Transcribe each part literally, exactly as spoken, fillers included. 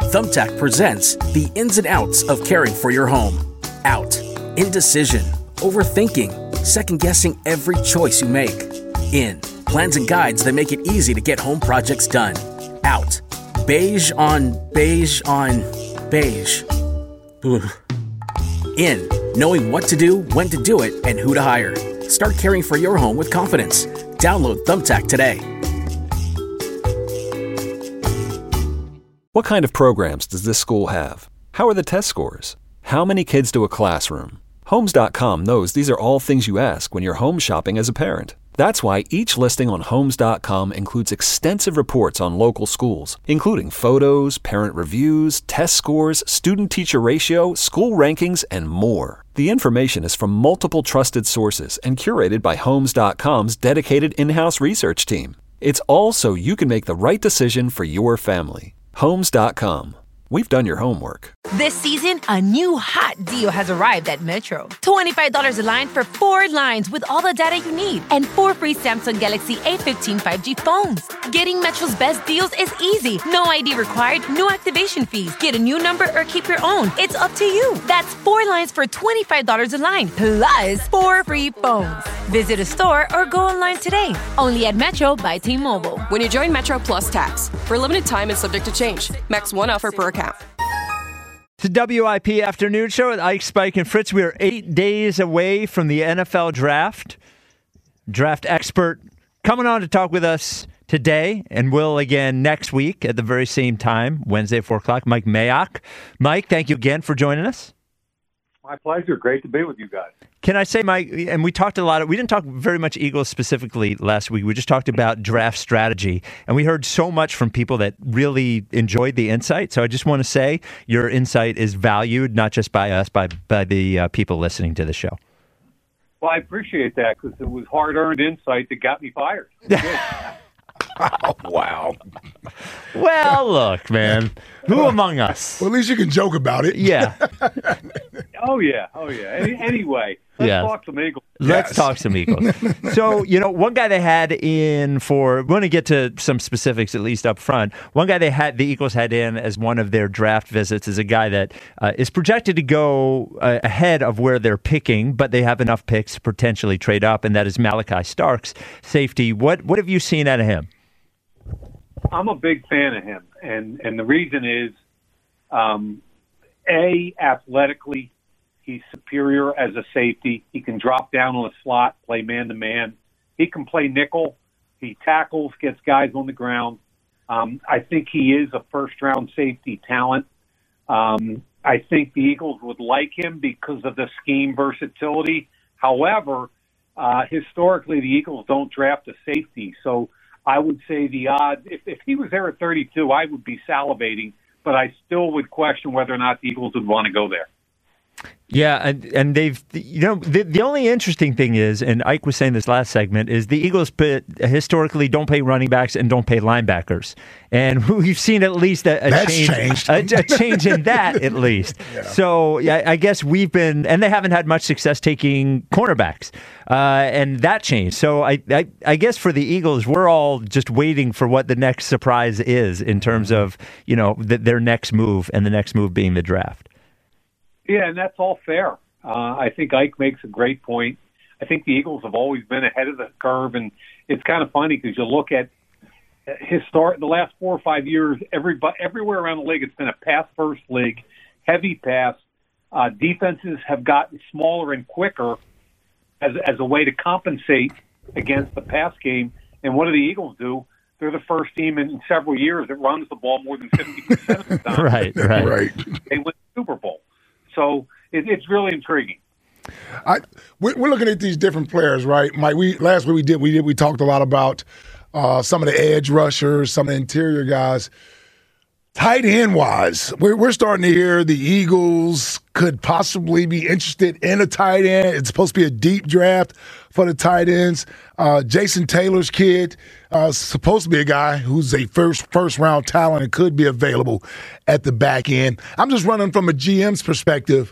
Thumbtack presents the ins and outs of caring for your home. Out. Indecision. Overthinking. Second-guessing every choice you make. In. Plans and guides that make it easy to get home projects done. Out. Beige on beige on beige. Ugh. In. Knowing what to do, when to do it, and who to hire. Start caring for your home with confidence. Download Thumbtack today. What kind of programs does this school have? How are the test scores? How many kids do a classroom? Homes dot com knows these are all things you ask when you're home shopping as a parent. That's why each listing on Homes dot com includes extensive reports on local schools, including photos, parent reviews, test scores, student-teacher ratio, school rankings, and more. The information is from multiple trusted sources and curated by Homes dot com's dedicated in-house research team. It's all so you can make the right decision for your family. Homes dot com. We've done your homework. This season, a new hot deal has arrived at Metro. twenty-five dollars a line for four lines with all the data you need and four free Samsung Galaxy A fifteen five G phones. Getting Metro's best deals is easy. No I D required, no activation fees. Get a new number or keep your own. It's up to you. That's four lines for twenty-five dollars a line, plus four free phones. Visit a store or go online today. Only at Metro by T-Mobile. When you join Metro Plus Tax. For a limited time and subject to change. Max one offer per account. The W I P Afternoon Show with Ike, Spike, and Fritz. We are eight days away from the N F L Draft. Draft expert coming on to talk with us today and will again next week at the very same time, Wednesday at four o'clock, Mike Mayock. Mike, thank you again for joining us. My pleasure. Great to be with you guys. Can I say, Mike, and we talked a lot, of, we didn't talk very much Eagles specifically last week. We just talked about draft strategy, and we heard so much from people that really enjoyed the insight. So I just want to say your insight is valued, not just by us, by, by the uh, people listening to the show. Well, I appreciate that because it was hard-earned insight that got me fired. Oh, wow. Well, look, man. Who among us? Well, at least you can joke about it. Yeah. oh, yeah. Oh, yeah. Any, anyway, let's yeah. talk some Eagles. Let's Yes. talk some Eagles. So, you know, one guy they had in for, we're going to get to some specifics at least up front. One guy they had, the Eagles had in as one of their draft visits is a guy that uh, is projected to go uh, ahead of where they're picking, but they have enough picks to potentially trade up, and that is Malachi Starks, safety. What what have you seen out of him? I'm a big fan of him, and, and the reason is, um, A, athletically, he's superior as a safety. He can drop down on a slot, play man-to-man. He can play nickel. He tackles, gets guys on the ground. Um, I think he is a first-round safety talent. Um, I think the Eagles would like him because of the scheme versatility. However, uh, historically, the Eagles don't draft a safety, so I would say the odds, if, if he was there at thirty-two, I would be salivating, but I still would question whether or not the Eagles would want to go there. Yeah, and, and they've, you know, the, the only interesting thing is, and Ike was saying this last segment, is the Eagles put, historically don't pay running backs and don't pay linebackers. And we've seen at least a, a change a, a change in that, at least. Yeah. So yeah, I guess we've been, and they haven't had much success taking cornerbacks, uh, and that changed. So I, I, I guess for the Eagles, we're all just waiting for what the next surprise is in terms of, you know, the, their next move, and the next move being the draft. Yeah, and that's all fair. Uh, I think Ike makes a great point. I think the Eagles have always been ahead of the curve, and it's kind of funny because you look at historic the last four or five years, every, everywhere around the league, it's been a pass-first league, heavy pass. Uh, defenses have gotten smaller and quicker as, as a way to compensate against the pass game. And what do the Eagles do? They're the first team in several years that runs the ball more than fifty percent of the time. Right, right. right. They win the Super Bowl. So it, it's really intriguing. I we're, we're looking at these different players, right, Mike? We last week we did we did we talked a lot about uh, some of the edge rushers, some of the interior guys. Tight end wise, we're we're starting to hear the Eagles could possibly be interested in a tight end. It's supposed to be a deep draft for the tight ends. Uh, Jason Taylor's kid, uh, supposed to be a guy who's a first first round talent and could be available at the back end. I'm just running from a G M's perspective.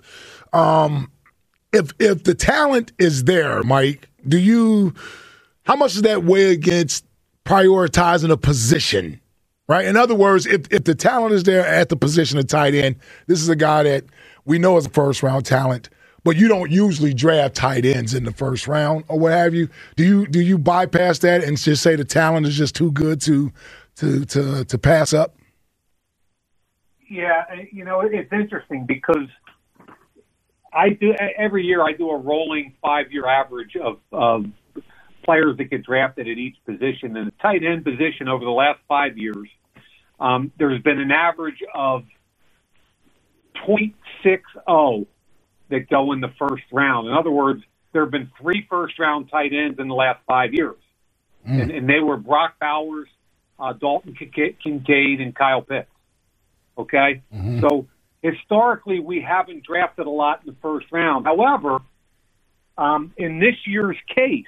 Um, if if the talent is there, Mike, do you how much does that weigh against prioritizing a position right? In other words, if, if the talent is there at the position of tight end, this is a guy that we know is a first-round talent, but you don't usually draft tight ends in the first round or what have you. Do you do you bypass that and just say the talent is just too good to to to, to pass up? Yeah, you know, it's interesting because I do every year I do a rolling five-year average of, of players that get drafted at each position. And the tight end position over the last five years, um, there's been an average of point six oh that go in the first round. In other words, there have been three first-round tight ends in the last five years. Mm. And, and they were Brock Bowers, uh, Dalton Kincaid, and Kyle Pitts. Okay? Mm-hmm. So historically, we haven't drafted a lot in the first round. However, um, in this year's case,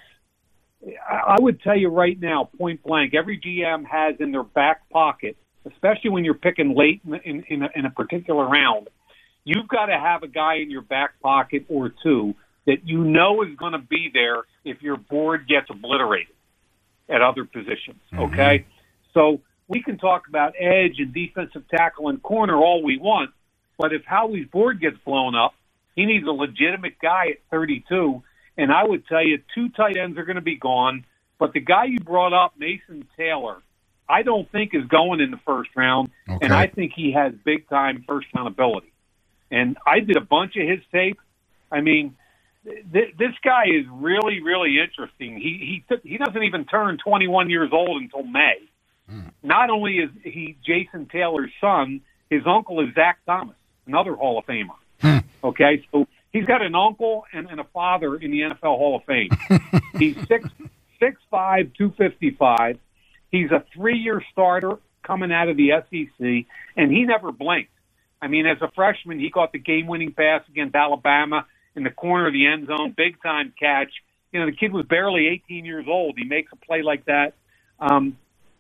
I would tell you right now, point blank, every G M has in their back pocket, especially when you're picking late in, in, in, a, in a particular round, you've got to have a guy in your back pocket or two that you know is going to be there if your board gets obliterated at other positions, okay? Mm-hmm. So we can talk about edge and defensive tackle and corner all we want, but if Howie's board gets blown up, he needs a legitimate guy at thirty-two, and I would tell you two tight ends are going to be gone, but the guy you brought up, Mason Taylor, I don't think is going in the first round, okay. And I think he has big-time first-round ability. And I did a bunch of his tape. I mean, th- this guy is really, really interesting. He he took, he doesn't even turn twenty-one years old until May. Mm. Not only is he Jason Taylor's son, his uncle is Zach Thomas, another Hall of Famer. Mm. Okay, so he's got an uncle and, and a father in the N F L Hall of Fame. He's six six five, two fifty-five. He's a three-year starter coming out of the S E C, and he never blinked. I mean, as a freshman, he caught the game-winning pass against Alabama in the corner of the end zone, big-time catch. You know, the kid was barely eighteen years old. He makes a play like that. Um,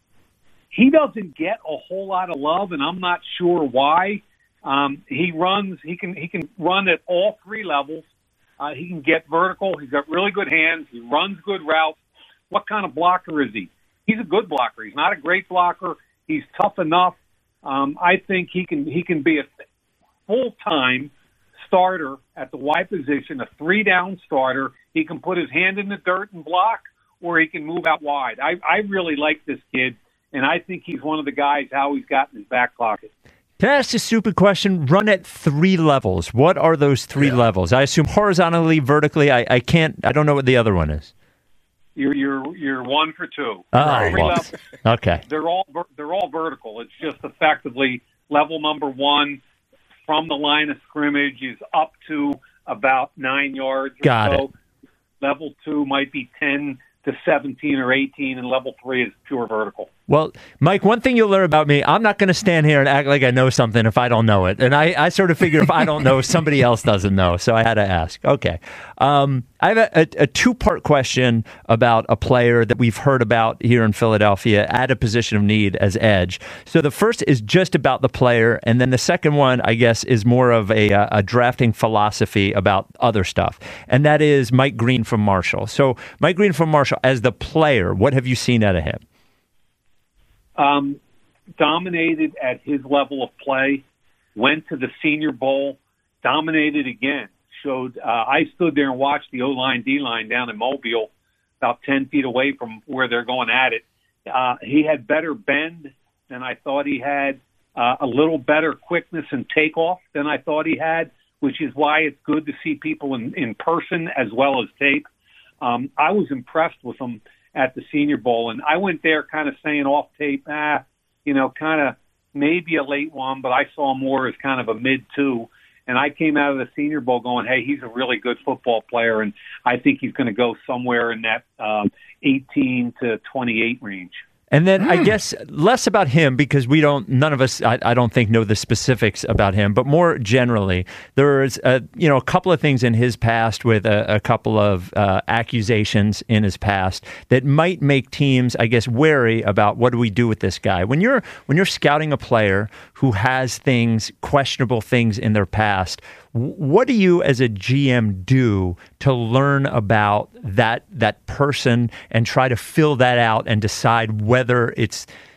he doesn't get a whole lot of love, and I'm not sure why. Um, he runs. He can. He can run at all three levels. Uh, he can get vertical. He's got really good hands. He runs good routes. What kind of blocker is he? He's a good blocker. He's not a great blocker. He's tough enough. Um, I think he can he can be a full-time starter at the Y position, a three-down starter. He can put his hand in the dirt and block, or he can move out wide. I, I really like this kid, and I think he's one of the guys how he's got in his back pocket. Can I ask a stupid question? Run at three levels. What are those three yeah. levels? I assume horizontally, vertically. I, I can't. I don't know what the other one is. You're you're you're one for two. Oh, Three well, levels, okay. They're all they're all vertical. It's just effectively level number one from the line of scrimmage is up to about nine yards. Or Got so. it. Level two might be ten to seventeen or eighteen, and level three is pure vertical. Well, Mike, one thing you'll learn about me, I'm not going to stand here and act like I know something if I don't know it. And I, I sort of figure if I don't know, somebody else doesn't know. So I had to ask. Okay. Um, I have a, a, a two-part question about a player that we've heard about here in Philadelphia at a position of need as edge. So the first is just about the player. And then the second one, I guess, is more of a, a drafting philosophy about other stuff. And that is Mike Green from Marshall. So Mike Green from Marshall, as the player, what have you seen out of him? Um, dominated at his level of play, went to the Senior Bowl, dominated again. Showed uh, I stood there and watched the O-line, D-line down in Mobile, about ten feet away from where they're going at it. Uh, he had better bend than I thought he had, uh, a little better quickness and takeoff than I thought he had, which is why it's good to see people in, in person as well as tape. Um, I was impressed with him at the Senior Bowl, and I went there kind of saying off tape, ah, you know, kind of maybe a late one, but I saw more as kind of a mid two. And I came out of the Senior Bowl going, hey, he's a really good football player, and I think he's going to go somewhere in that um, eighteen to twenty-eight range. And then I guess less about him because we don't, none of us, I, I don't think, know the specifics about him, but more generally, there's a, you know, a couple of things in his past with a, a couple of uh, accusations in his past that might make teams, I guess, wary about what do we do with this guy. When you're when you're scouting a player who has things, questionable things in their past, what do you as a G M do to learn about that that person and try to fill that out and decide whether it's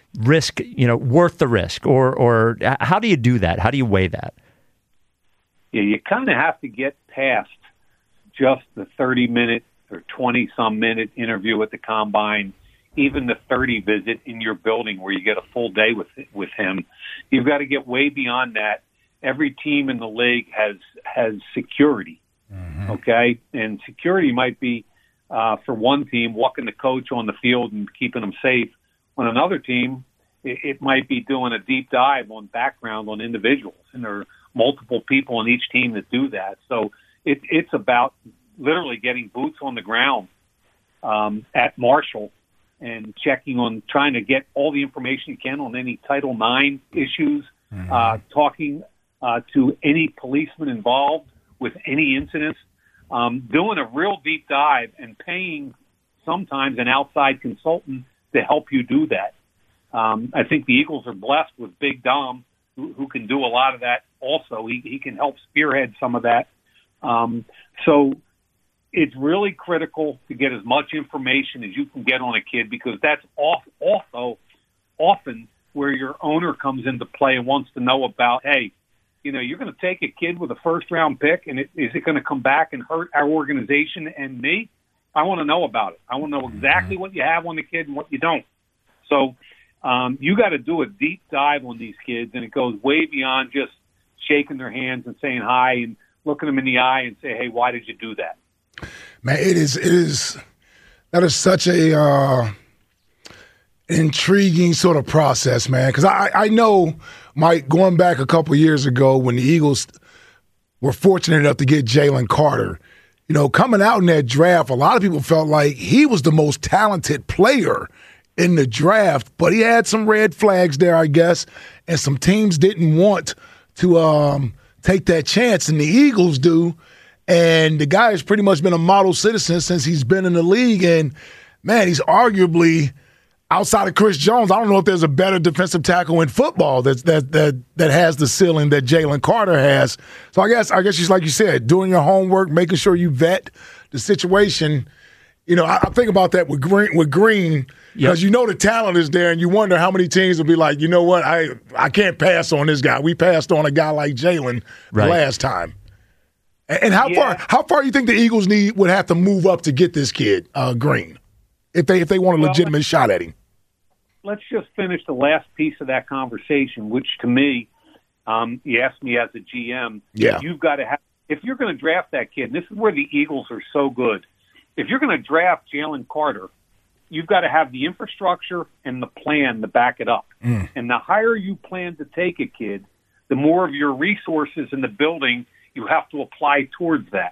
risk, you know, worth the risk? Or, or how do you do that? How do you weigh that? Yeah, you kind of have to get past just the thirty-minute or twenty-some minute interview at the Combine, even the thirty visit in your building where you get a full day with with him. You've got to get way beyond that. Every team in the league has has security, mm-hmm. okay? And security might be, uh, for one team, walking the coach on the field and keeping them safe. On another team, it, it might be doing a deep dive on background on individuals, and there are multiple people on each team that do that. So it, it's about literally getting boots on the ground um, at Marshall and checking on, trying to get all the information you can on any Title nine issues, mm-hmm. uh, talking uh, to any policeman involved with any incidents, um, doing a real deep dive and paying sometimes an outside consultant to help you do that. Um, I think the Eagles are blessed with Big Dom, who, who can do a lot of that also. He, he can help spearhead some of that. Um, so it's really critical to get as much information as you can get on a kid, because that's off, also often where your owner comes into play and wants to know about, hey, you know, you're going to take a kid with a first-round pick, and it, is it going to come back and hurt our organization and me? I want to know about it. I want to know exactly what you have on the kid and what you don't. So um, you got to do a deep dive on these kids, and it goes way beyond just shaking their hands and saying hi and looking them in the eye and say, hey, why did you do that? Man, it is, it is, that is such a uh, intriguing sort of process, man. Because I, I know, Mike, going back a couple of years ago when the Eagles were fortunate enough to get Jalen Carter, you know, coming out in that draft, a lot of people felt like he was the most talented player in the draft, but he had some red flags there, I guess, and some teams didn't want to um, take that chance, and the Eagles do. And the guy has pretty much been a model citizen since he's been in the league. And, man, he's arguably, outside of Chris Jones, I don't know if there's a better defensive tackle in football that that that that has the ceiling that Jalen Carter has. So I guess I guess just like you said, doing your homework, making sure you vet the situation. You know, I, I think about that with Green, with Green, because yep. you know the talent is there, and you wonder how many teams will be like, you know what, I I can't pass on this guy. We passed on a guy like Jalen right. last time. And how yeah. far how far you think the Eagles need would have to move up to get this kid, uh, Green, if they if they want a well, legitimate shot at him? Let's just finish the last piece of that conversation, which to me, um, you asked me as a G M, yeah. you've got to have, if you're going to draft that kid, and this is where the Eagles are so good, if you're going to draft Jalen Carter, you've got to have the infrastructure and the plan to back it up. Mm. And the higher you plan to take a kid, the more of your resources in the building you have to apply towards that.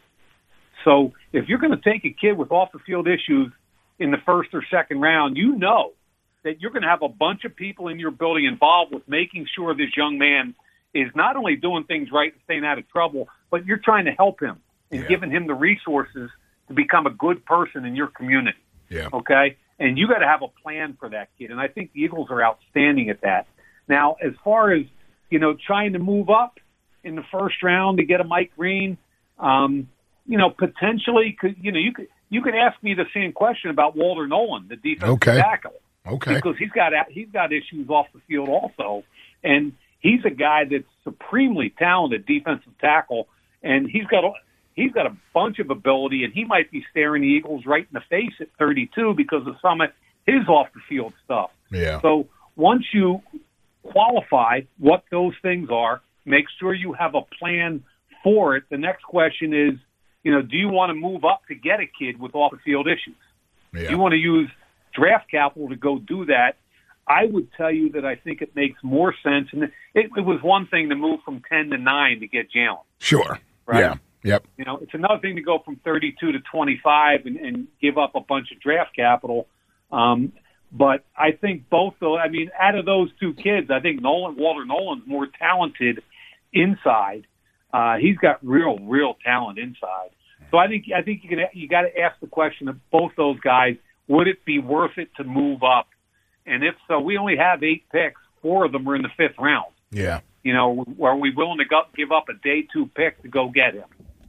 So if you're going to take a kid with off-the-field issues in the first or second round, you know that you're going to have a bunch of people in your building involved with making sure this young man is not only doing things right and staying out of trouble, but you're trying to help him and yeah. giving him the resources to become a good person in your community. Yeah. Okay? And you got to have a plan for that kid. And I think the Eagles are outstanding at that. Now, as far as, you know, trying to move up in the first round to get a Mike Green, um, you know, potentially, could you know, you could you could ask me the same question about Walter Nolan, the defensive okay. tackle. Okay. Because he's got he's got issues off the field also, and he's a guy that's supremely talented defensive tackle, and he's got a, he's got a bunch of ability, and he might be staring the Eagles right in the face at thirty-two because of some of his off the field stuff. Yeah. So once you qualify what those things are, make sure you have a plan for it. The next question is, you know, do you want to move up to get a kid with off the field issues? Yeah. Do you want to use draft capital to go do that? I would tell you that I think it makes more sense. And it, it was one thing to move from ten to nine to get Jalen. Sure. Right? Yeah. Yep. You know, it's another thing to go from thirty-two to twenty-five and, and give up a bunch of draft capital. Um, but I think both, though, I mean, out of those two kids, I think Nolan, Walter Nolan's more talented inside. Uh, he's got real, real talent inside. So I think I think you can you got to ask the question of both those guys. Would it be worth it to move up? And if so, we only have eight picks. Four of them are in the fifth round. Yeah. You know, are we willing to go, give up a day two pick to go get him?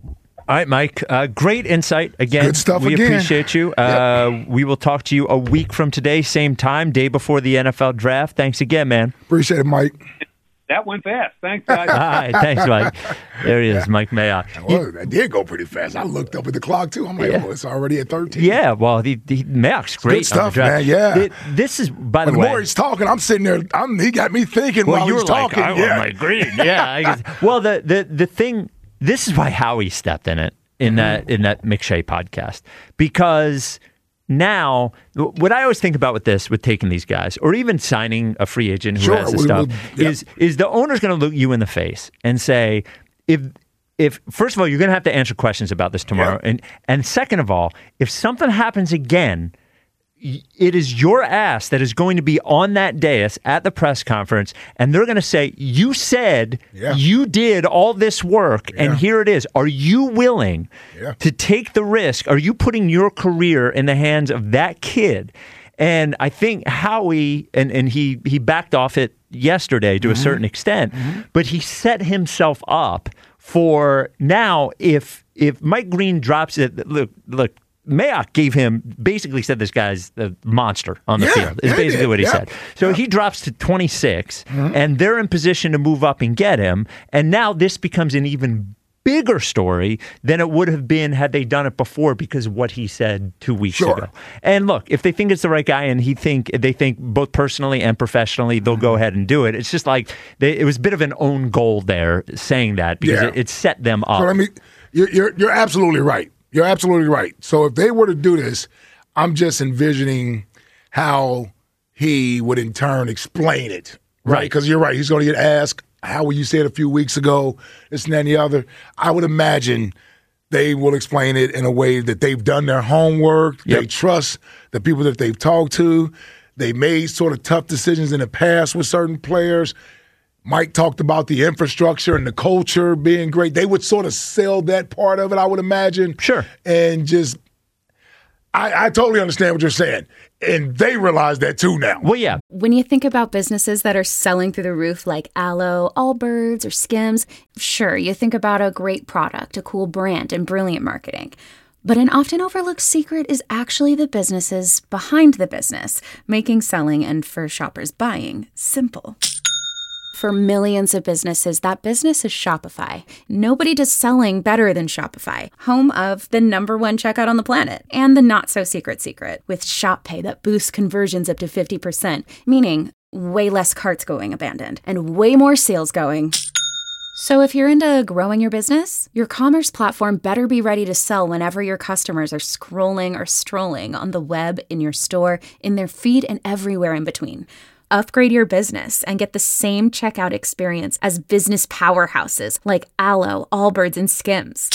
All right, Mike. Uh, great insight. Again, Good stuff we again. appreciate you. Uh, Yep. We will talk to you a week from today, same time, day before the N F L draft. Thanks again, man. Appreciate it, Mike. That went fast. Thanks, guys. All right, thanks, Mike. There he is, Mike Mayock. Well, that did go pretty fast. I looked up at the clock, too. I'm like, Yeah. oh, it's already at thirteen. Yeah, well, the, the Mayock's great. Good stuff, on the draft. man, yeah. Th- This is, by the When the way. more he's talking, I'm sitting there. I'm, he got me thinking Well, while you he's were like, talking. I want yeah. my green. Yeah. I guess. Well, the, the the thing. This is why Howie stepped in it in that in that McShay podcast, because now what I always think about with this, with taking these guys, or even signing a free agent who Sure, has the we- stuff, we- yeah. is is the owner's going to look you in the face and say, if if first of all you're going to have to answer questions about this tomorrow, Yeah. and and second of all, if something happens again, it is your ass that is going to be on that dais at the press conference, and they're going to say, you said Yeah. you did all this work, and Yeah. here it is. Are you willing Yeah. to take the risk? Are you putting your career in the hands of that kid? And I think Howie, and, and he, he backed off it yesterday to Mm-hmm. a certain extent, but he set himself up for now if if Mike Green drops it, look, look, Mayock gave him, basically said this guy's a monster on the Yeah, field, is yeah, he basically did. what he Yeah. said. So he drops to twenty-six, and they're in position to move up and get him. And now this becomes an even bigger story than it would have been had they done it before because of what he said two weeks Sure. ago. And look, if they think it's the right guy and he think they think both personally and professionally, they'll go ahead and do it. It's just like they, it was a bit of an own goal there saying that because Yeah. it, it set them up. So let me. You're, you're you're absolutely right. You're absolutely right. So if they were to do this, I'm just envisioning how he would in turn explain it, right? Right. Because you're right. He's going to get asked, how you said a few weeks ago, this and that and the other. I would imagine they will explain it in a way that they've done their homework. Yep. They trust the people that they've talked to. They made sort of tough decisions in the past with certain players. Mike talked about the infrastructure and the culture being great. They would sort of sell that part of it, I would imagine. Sure. And just, I, I totally understand what you're saying. And they realize that too now. Well, yeah. When you think about businesses that are selling through the roof like Aloe, Allbirds, or Skims, sure, you think about a great product, a cool brand, and brilliant marketing. But an often overlooked secret is actually the businesses behind the business, making selling and for shoppers buying simple. For millions of businesses, that business is Shopify. Nobody does selling better than Shopify, home of the number one checkout on the planet and the not-so-secret secret with Shop Pay that boosts conversions up to fifty percent, meaning way less carts going abandoned and way more sales going. So if you're into growing your business, your commerce platform better be ready to sell whenever your customers are scrolling or strolling on the web, in your store, in their feed, and everywhere in between. Upgrade your business and get the same checkout experience as business powerhouses like Aloe, Allbirds, and Skims.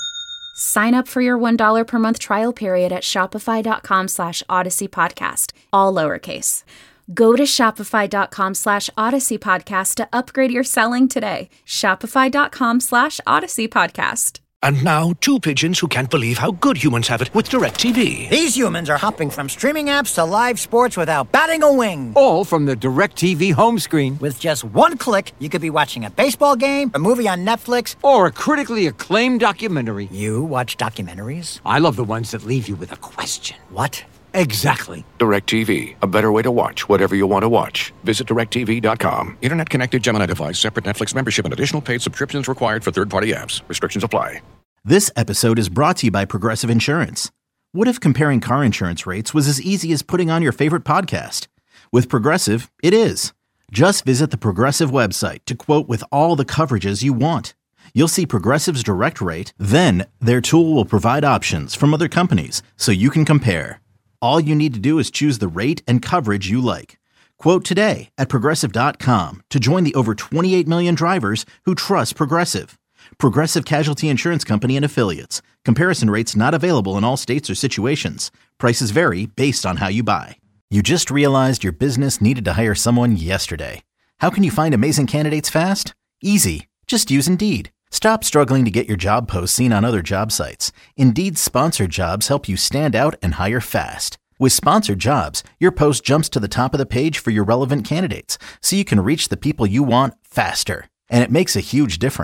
Sign up for your one dollar per month trial period at shopify.com slash Odyssey Podcast, all lowercase. Go to shopify.com slash Odyssey Podcast to upgrade your selling today. Shopify.com slash Odyssey Podcast. And now, two pigeons who can't believe how good humans have it with DirecTV. These humans are hopping from streaming apps to live sports without batting a wing. All from the DirecTV home screen. With just one click, you could be watching a baseball game, a movie on Netflix, or a critically acclaimed documentary. You watch documentaries? I love the ones that leave you with a question. What? Exactly. DirecTV, a better way to watch whatever you want to watch. Visit direct T V dot com. Internet connected Gemini device, separate Netflix membership, and additional paid subscriptions required for third-party apps. Restrictions apply. This episode is brought to you by Progressive Insurance. What if comparing car insurance rates was as easy as putting on your favorite podcast? With Progressive, it is. Just visit the Progressive website to quote with all the coverages you want. You'll see Progressive's direct rate, then their tool will provide options from other companies so you can compare. All you need to do is choose the rate and coverage you like. Quote today at progressive dot com to join the over twenty-eight million drivers who trust Progressive. Progressive Casualty Insurance Company and Affiliates. Comparison rates not available in all states or situations. Prices vary based on how you buy. You just realized your business needed to hire someone yesterday. How can you find amazing candidates fast? Easy. Just use Indeed. Stop struggling to get your job posts seen on other job sites. Indeed's sponsored jobs help you stand out and hire fast. With sponsored jobs, your post jumps to the top of the page for your relevant candidates, so you can reach the people you want faster. And it makes a huge difference.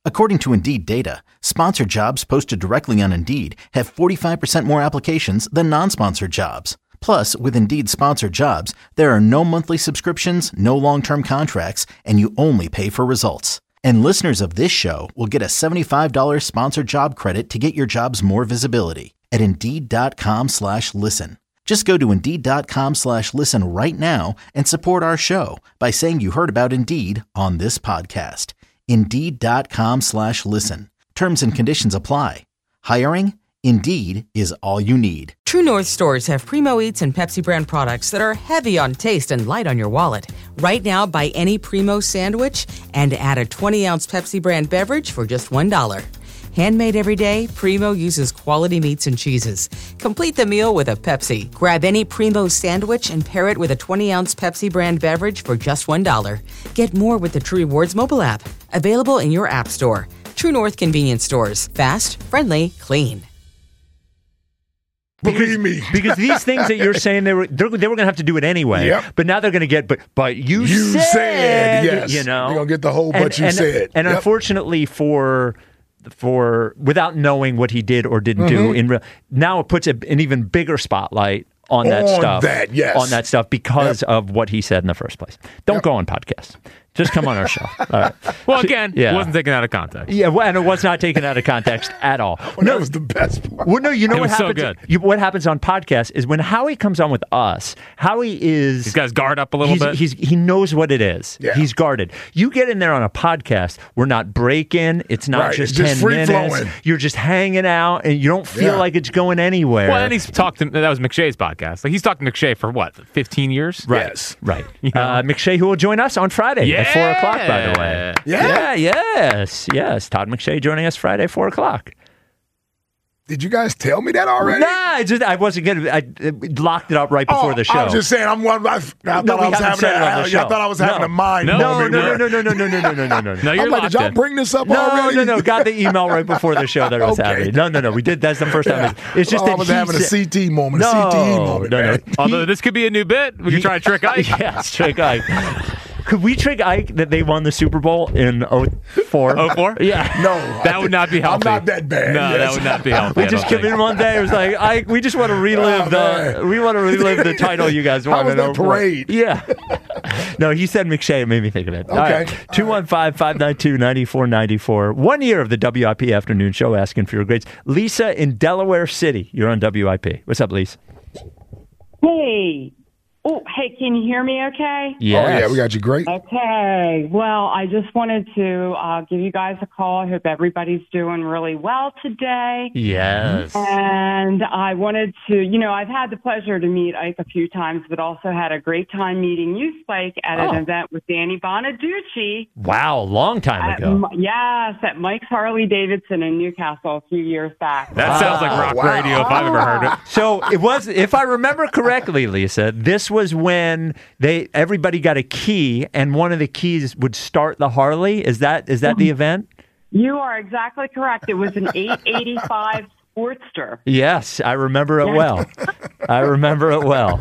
According to Indeed data, sponsored jobs posted directly on Indeed have forty-five percent more applications than non-sponsored jobs. Plus, with Indeed sponsored jobs, there are no monthly subscriptions, no long-term contracts, and you only pay for results. And listeners of this show will get a seventy-five dollars sponsored job credit to get your jobs more visibility at Indeed.com slash listen. Just go to Indeed.com slash listen right now and support our show by saying you heard about Indeed on this podcast. Indeed.com slash listen. Terms and conditions apply. Hiring? Indeed is all you need. True North stores have Primo Eats and Pepsi brand products that are heavy on taste and light on your wallet. Right now, buy any Primo sandwich and add a twenty-ounce Pepsi brand beverage for just one dollar. Handmade every day, Primo uses quality meats and cheeses. Complete the meal with a Pepsi. Grab any Primo sandwich and pair it with a twenty-ounce Pepsi brand beverage for just one dollar. Get more with the True Rewards mobile app. Available in your app store. True North convenience stores. Fast, friendly, clean. Believe me. Because these things that you're saying, they were they were going to have to do it anyway. Yep. But now they're going to get, but but you, You said, said, yes. You know. You're going to get the whole but and, you and, said. And Yep. unfortunately for... for without knowing what he did or didn't Mm-hmm. do in real, now it puts a, an even bigger spotlight on that On stuff that, yes. on that stuff because Yep. of what he said in the first place. Don't Yep. go on podcasts, just come on our show. All right. Well, again, Yeah. it wasn't taken out of context. Yeah, well, and it was not taken out of context at all. Well, no, that was the best part. well, no, you know It what was so happens? good. You, what happens on podcasts is when Howie comes on with us, Howie is These guys guard up a little he's, bit. He's he knows what it is. Yeah. He's guarded. You get in there on a podcast, we're not breaking. It's not Right, just it's just ten free minutes. flowing. You're just hanging out, and you don't feel Yeah. like it's going anywhere. Well, and he's talked to, that was McShay's podcast. Like he's talked to McShay for what, fifteen years? right, Yes. right. You know? Uh, McShay, who will join us on Friday at four o'clock. By the way, Yeah. yeah, yes, yes. Todd McShay joining us Friday, four o'clock. Did you guys tell me that already? Nah, I just I wasn't gonna. I uh, locked it up right before Oh, the show. I was just saying. I'm one. I, I thought No, we I was haven't having. said it on A, the I, show. thought I was having No. a mind No, no, no, moment. no, where- no, no, no, no, no, no, no, no, no. No, you're I'm like, locked did y'all in. bring this up No, already? no, no. Got the email right before the show that it was Okay. happening. No, no, no. We did. That's the first time. Yeah. It's, it's just Well, that I was he having a said- C T moment, a No, C T E moment. no, no. man. Although this could be a new bit. We could try to trick Ike. Yes, trick Ike. Could we trick Ike that they won the Super Bowl in oh four? oh four? Yeah. No, That would not be healthy. I'm not that bad. No, yes. that would not be healthy. We I just don't came think. in one day. It was like, Ike, we just want to relive Oh, the man. we want to relive the title you guys won. How was in that oh four. parade? Yeah. No, he said McShay. It made me think of it. Okay. two one five, five nine two, nine four nine four. One year of the W I P Afternoon Show asking for your grades. Lisa in Delaware City. You're on W I P. What's up, Lisa? Hey. Oh, hey, can you hear me okay? Yes. Oh, yeah, we got you great. Okay. Well, I just wanted to uh, give you guys a call. I hope everybody's doing really well today. Yes. And I wanted to, you know, I've had the pleasure to meet Ike a few times, but also had a great time meeting you, Spike, at Oh. an event with Danny Bonaducci. Wow, long time At, ago. M- yes, at Mike's Harley Davidson in Newcastle a few years back. That sounds like rock wow. radio if I've ever heard it. So it was, if I remember correctly, Lisa, this was when they everybody got a key, and one of the keys would start the Harley. Is that is that the event? You are exactly correct. It was an eight eighty-five Sportster. Yes, I remember it well. I remember it well.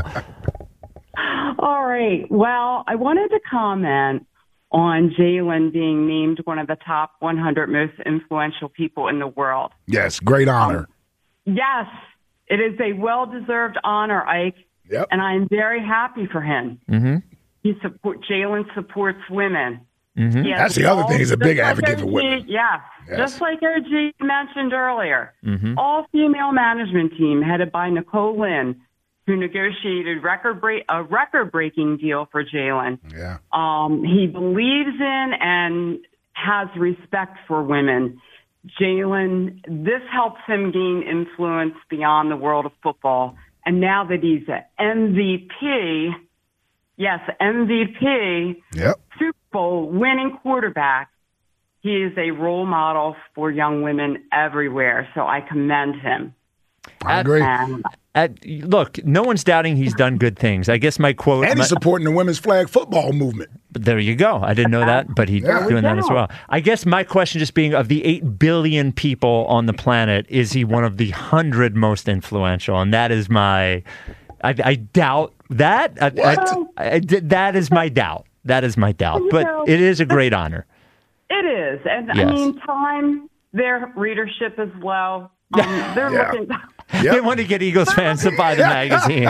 All right. Well, I wanted to comment on Jalen being named one of the top one hundred most influential people in the world. Yes, great honor. Yes, it is a well-deserved honor, Ike, Yep. and I am very happy for him. Mm-hmm. He support Jalen supports women. Mm-hmm. He has That's the other all- thing. He's a big just like advocate for O G women. Yes. Yes. Just like O G mentioned earlier. Mm-hmm. All-female management team headed by Nicole Lynn, who negotiated record break, a record-breaking deal for Jalen. Yeah. Um, he believes in and has respect for women. Jalen, this helps him gain influence beyond the world of football. And now that he's an M V P, yes, M V P, Yep. Super Bowl winning quarterback, he is a role model for young women everywhere. So I commend him. I agree. And At, look, no one's doubting he's done good things. I guess my quote. And my- he's supporting the women's flag football movement. But there you go. I didn't know that, but he's Yeah. doing that as well. I guess my question just being, of the eight billion people on the planet, is he one of the one hundred most influential? And that is my, I, I doubt that. I, I, I, that is my doubt. That is my doubt. You But know, it is a great honor. It is. And Yes. I mean, Time, their readership is low. Um, they're Yeah. looking. They want to get Eagles fans to buy the magazine.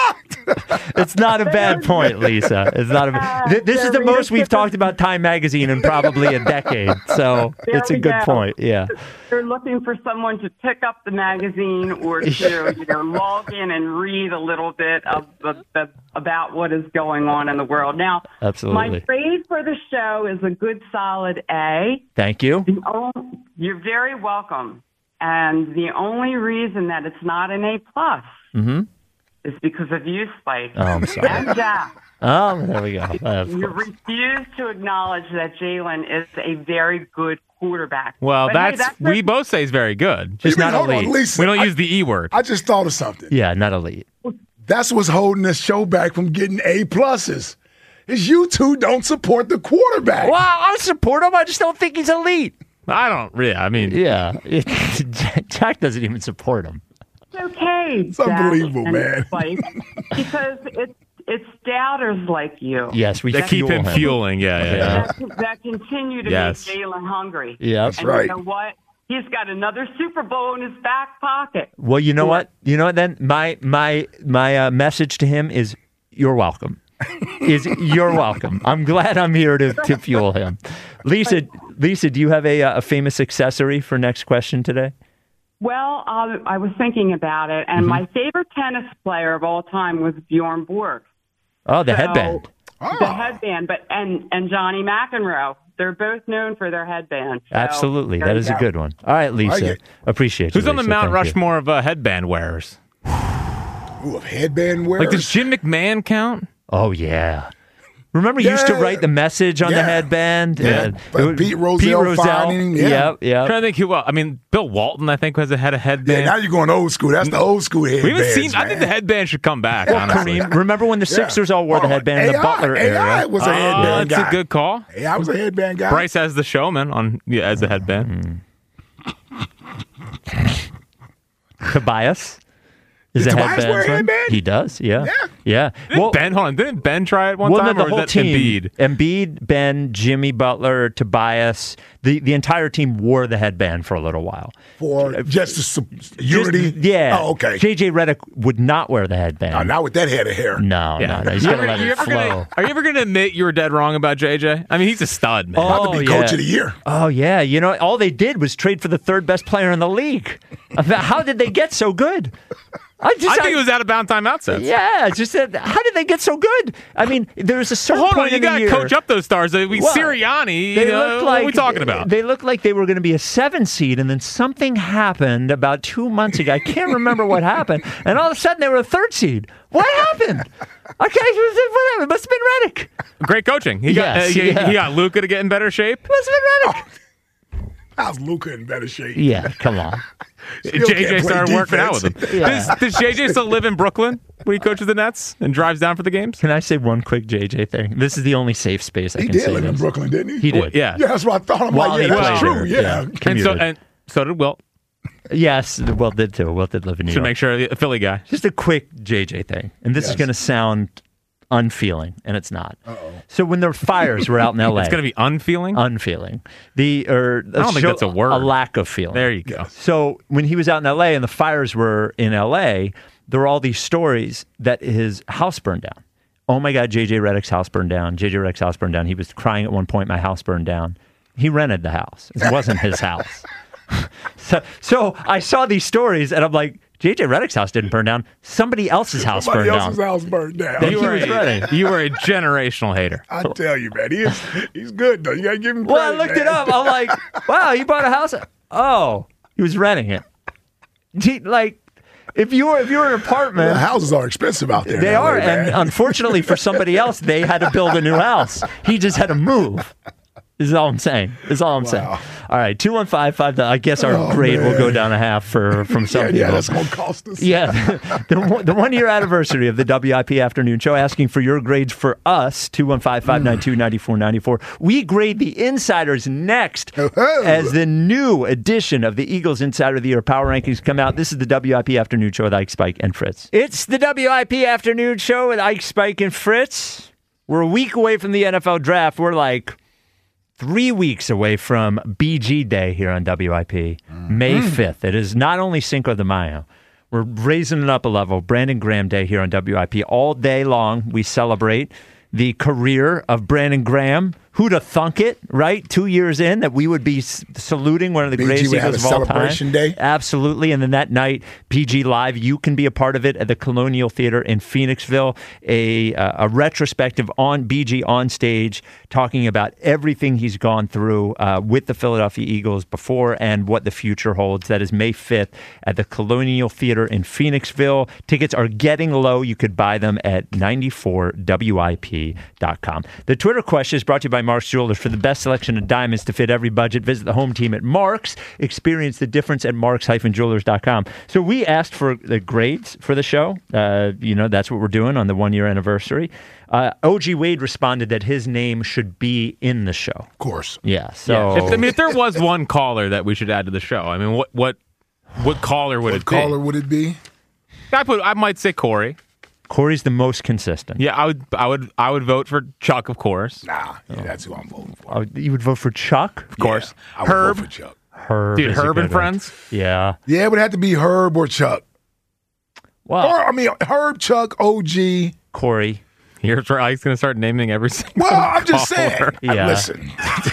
It's not a bad point, Lisa. It's not a. Th- this is the most we've talked about Time magazine in probably a decade. So There it's a we good go. point. Yeah. They're looking for someone to pick up the magazine or to, you know, log in and read a little bit of, of, of about what is going on in the world. Now, Absolutely. my grade for the show is a good solid A. Thank you. The only, you're very welcome. And the only reason that it's not an A plus Mm-hmm. is because of you, Spike. Oh, I'm sorry. And Jack. Oh, there we go. Of You course. refuse to acknowledge that Jalen is a very good quarterback. Well, But, hey, that's, we both say he's very good. Just You mean, not hold on, elite. Lisa, We don't I- use the E word. I just thought of something. Yeah, not elite. That's what's holding this show back from getting A pluses. Is you two don't support the quarterback. Well, I support him. I just don't think he's elite. I don't really. I mean, Yeah. Jack doesn't even support him. It's okay. It's unbelievable, Jack and man. Spike, because it's it's doubters like you Yes, we they keep fuel him him. fueling. Yeah, yeah. yeah. that, that continue to Yes. make Jalen hungry. Yeah, That's and right. you know what? He's got another Super Bowl in his back pocket. Well, you know what? You know what? Then my my my uh, message to him is, "You're welcome." Is you're welcome. I'm glad I'm here to, to fuel him. Lisa, Lisa, do you have a a famous accessory for next question today? Well, uh, I was thinking about it, and Mm-hmm. my favorite tennis player of all time was Bjorn Borg. Oh, the So- headband. The headband, but and and Johnny McEnroe. They're both known for their headband. So, Absolutely, there that you is a go. good one. All right, Lisa, Like it. appreciate you. Who's on the Lisa. Mount Thank you. Rushmore of uh, headband wearers? Ooh, a headband wearer. Like, does Jim McMahon count? Oh yeah. Remember, you used to Yeah. write the message on the Yeah. headband. Yeah. And But it was- Pete Rozelle finding, yeah. Yep, yep. I'm trying to think who. Well, I mean, Bill Walton, I think, has a had a yeah, headband. now you're going old school. That's the old school headband. we haven't seen. I think the headband should come back. Well, honestly, Kareem, remember when the Sixers all wore the Oh, headband in the A I Butler A I era? was a Oh, headband that's guy. a good call. Yeah, I was a headband guy. Bryce has the showman on yeah, as the headband. Tobias is Did a Tobias wear a son. headband? He does. Yeah. Yeah. Yeah. Didn't Ben, hold on, didn't Ben try it one well, time, no, or the was whole that team, Embiid? Embiid, Ben, Jimmy Butler, Tobias, the, the entire team wore the headband for a little while. For just the su- unity? Just- yeah. Oh, okay. J J Redick would not wear the headband. Oh, not with that head of hair. No, no, no. He's You got to ever- let you it ever flow. gonna- are you ever going to admit you were dead wrong about J J? I mean, he's a stud, man. About to be coach of the year. Oh, yeah. You know, all they did was trade for the third best player in the league. How did they get so good? I just I think it was out of bound timeout sets. Yeah, it's just that, how did they get so good? I mean, there's a certain Hold on, point you in the got to year. coach up those stars. We Well, Sirianni, They you know, looked what like are we talking about? They looked like they were going to be a seven seed, and then something happened about two months ago. I can't remember what happened, and all of a sudden they were a third seed. What happened? Okay, whatever. It must have been Redick. Great coaching. He got Yes, uh, he, yeah. he got Luka to get in better shape. It must have been Redick. How's Luka in better shape? Yeah, come on. Still J can't J play started working out with him. defense. Yeah. Does, does J J still live in Brooklyn when he coaches the Nets and drives down for the games? Can I say one quick J J thing? This is the only safe space I He can did say live in this. Brooklyn, didn't he? He did. Well, yeah. Yeah, that's what I thought. I'm While like, he yeah, that's played true. there, Yeah. And so, commuted. and so did Wilt. Yes, Wilt did too. Wilt did live in New Should York. make sure a Philly guy. Just a quick J J thing, and this is Yes. going to sound unfeeling, and it's not. Uh-oh. So when the fires were out in L A, It's going to be unfeeling. unfeeling. The or I don't think that's a word. A lack of feeling. There you go. So when he was out in L A and the fires were in L A, there were all these stories that his house burned down. Oh my God, J J Redick's house burned down. J J Redick's house burned down. He was crying at one point, my house burned down. He rented the house. It wasn't his house. so, so I saw these stories and I'm like, J J Redick's house didn't burn down. Somebody else's house Somebody burned else's down. house burned down. That You he were, was running. a, you were a generational hater. I tell you, man, he is, he's good though. You gotta give him Well, I credit. looked man. it up. I'm like, wow, he bought a house. Oh, he was renting it. He, like, if you were if you were in an apartment, The houses are expensive out there. they now, are, man. and unfortunately for somebody else, they had to build a new house. He just had to move. Is all I'm saying. Is all I'm saying. All right, two one five five. I guess our Oh, grade will man. go down a half for from some yeah, people. yeah, that's gonna cost us. Yeah, the, one- the one year anniversary of the W I P Afternoon Show, asking for your grades for us, two one five, five nine two, nine four nine four. We grade the Insiders next Oh-ho. as the new edition of the Eagles Insider of the Year Power Rankings come out. This is the W I P Afternoon Show with Ike, Spike, and Fritz. It's the W I P Afternoon Show with Ike, Spike, and Fritz. We're a week away from the N F L Draft. We're like three weeks away from B G Day here on W I P, mm-hmm. May fifth. It is not only Cinco de Mayo. We're raising it up a level. Brandon Graham Day here on W I P. All day long, we celebrate the career of Brandon Graham. Who'd have thunk it, right? Two years in that we would be s- saluting one of the B G greatest Eagles of all time. Celebration Day. Absolutely. And then that night, P G Live, you can be a part of it at the Colonial Theater in Phoenixville. A, uh, a retrospective on B G on stage, talking about everything he's gone through uh, with the Philadelphia Eagles before and what the future holds. That is May fifth at the Colonial Theater in Phoenixville. Tickets are getting low. You could buy them at ninety-four W I P dot com. The Twitter question is brought to you by Mark's Jewelers. For the best selection of diamonds to fit every budget, visit the home team at Mark's. Experience the difference at marks dash jewelers dot com. So we asked for the grades for the show. Uh, you know, that's what we're doing on the one-year anniversary. Uh, O G Wade responded that his name should be in the show. Of course. Yeah. So yeah. If, I mean, if there was one caller that we should add to the show, I mean, what what what caller would what it be? What caller would it be? I put. I might say Corey. Corey's the most consistent. Yeah, I would, I would, I would vote for Chuck, of course. Nah, yeah, oh. that's who I'm voting for. Oh, you would vote for Chuck, of course. Yeah, I would Herb, vote for Chuck. Herb, dude, Herb and friends. One. Yeah, yeah, it would have to be Herb or Chuck. Well, or I mean, Herb, Chuck, O G, Corey. Here's where Ike's going to start naming every single. Well, I'm just saying. Yeah. Listen,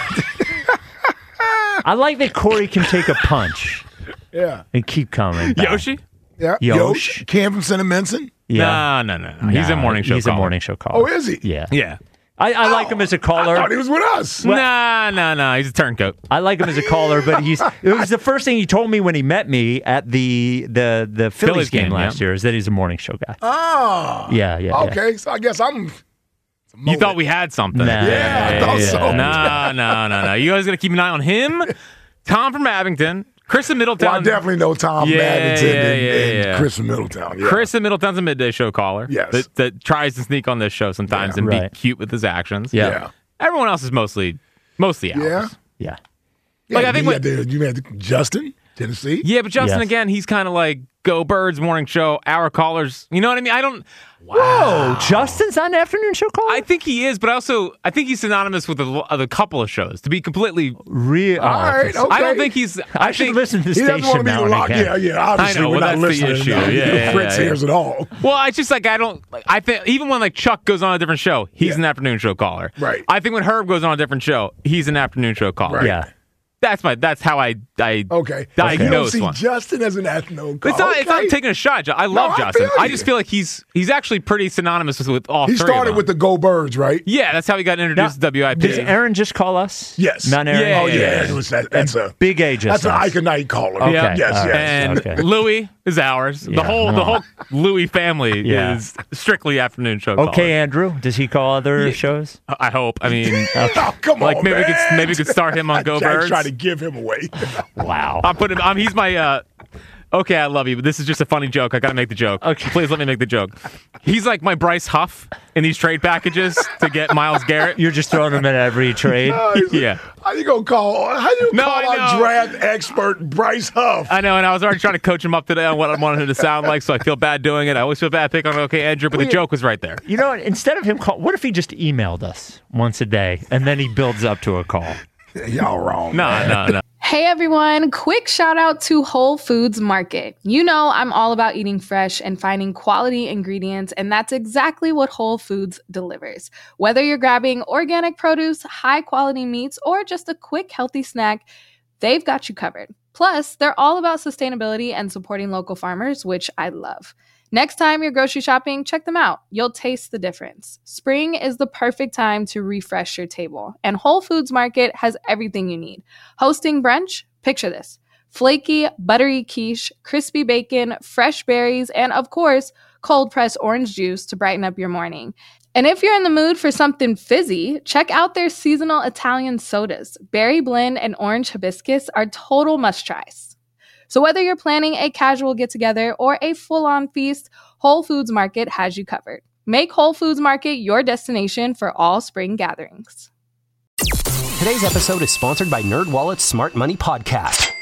I like that Corey can take a punch. Yeah, and keep coming. Back. Yoshi. Yeah, Yosh. Yosh. Cam from Cinnamon. Yeah. No, no, no, no. He's nah, a morning show He's caller. a morning show caller. Oh, is he? Yeah. Yeah. I, I oh, like him as a caller. I thought he was with us. Well, nah, nah, nah. He's a turncoat. I like him as a caller, but he's it was the first thing he told me when he met me at the the, the Phillies, Phillies game, game last yeah. year is that he's a morning show guy. Oh. Yeah, yeah. Okay, yeah. so I guess I'm... You thought we had something. Nah, yeah, I thought yeah. so. Nah, nah, nah, nah. You guys going to keep an eye on him? Tom from Abington. Chris in Middletown. Well, I definitely know Tom yeah, Abington yeah, and, yeah, and yeah. Chris from Middletown. Yeah. Chris in Middletown's a midday show caller. Yes. That, that tries to sneak on this show sometimes Yeah, and right. be cute with his actions. Yeah. yeah. Everyone else is mostly mostly ours. Yeah. Yeah. Like, yeah, I think you, what- had the, you had the, Justin, Tennessee. Yeah, but Justin, Yes. again, he's kind of like Go Birds morning show, our callers. You know what I mean? I don't... Whoa, Justin's on the afternoon show caller? I think he is, but also I think he's synonymous with a, lo- of a couple of shows. To be completely... Real. All right, okay. I don't think he's... I, I should think, listen to the He doesn't want station to now be and locked. again. Yeah, yeah. Obviously, I know, we're well, not that's the listening. issue. No, Yeah, yeah, Fritz yeah, hears it all. Well, I just like I don't like I think even when like Chuck goes on a different show, he's Yeah. an afternoon show caller. Right. I think when Herb goes on a different show, he's an afternoon show caller. Right. Yeah. That's my that's how I I Okay. diagnose You don't see one. Justin as an afternoon call. It's not, okay. it's not taking a shot. I love I Justin. feel I you. just feel like he's he's actually pretty synonymous with, with all He three started of them. with the Go Birds, right? Yeah, that's how he got introduced to W I P. Does Aaron just call us? Yes. Not Aaron? Yeah, Oh, yeah. yeah, yeah. It was that, that's a Big A just that's an us. Ike Night caller. Okay. Yeah. Yes, All right. yes. And Okay. Louis is ours. Yeah. The whole the whole Louis family Yeah. is strictly afternoon show. Okay, callers. Andrew. Does he call other Yeah. shows? I hope. I mean, Oh, come like on, maybe we man. could maybe we could start him on Go Jack's Birds. trying to give him away. Wow. I'm putting. Um, he's my. Uh, okay, I love you, but this is just a funny joke. I gotta make the joke. Okay. Please let me make the joke. He's like my Bryce Huff in these trade packages to get Myles Garrett. You're just throwing him in every trade? No, he's- Yeah. How you gonna call? How you No, call I our know. draft expert Bryce Huff? I know, and I was already trying to coach him up today on what I wanted him to sound like, so I feel bad doing it. I always feel bad picking on okay, Andrew, but the Wait. joke was right there. You know what? Instead of him call, what if he just emailed us once a day and then he builds up to a call? Y'all wrong. No, man. no, no. Hey everyone, quick shout out to Whole Foods Market. You know I'm all about eating fresh and finding quality ingredients, and that's exactly what Whole Foods delivers. Whether you're grabbing organic produce, high quality meats, or just a quick healthy snack, they've got you covered. Plus, they're all about sustainability and supporting local farmers, which I love. Next time you're grocery shopping, check them out. You'll taste the difference. Spring is the perfect time to refresh your table, and Whole Foods Market has everything you need. Hosting brunch? Picture this. Flaky, buttery quiche, crispy bacon, fresh berries, and of course, cold-pressed orange juice to brighten up your morning. And if you're in the mood for something fizzy, check out their seasonal Italian sodas. Berry blend and orange hibiscus are total must-tries. So whether you're planning a casual get-together or a full-on feast, Whole Foods Market has you covered. Make Whole Foods Market your destination for all spring gatherings. Today's episode is sponsored by NerdWallet's Smart Money Podcast.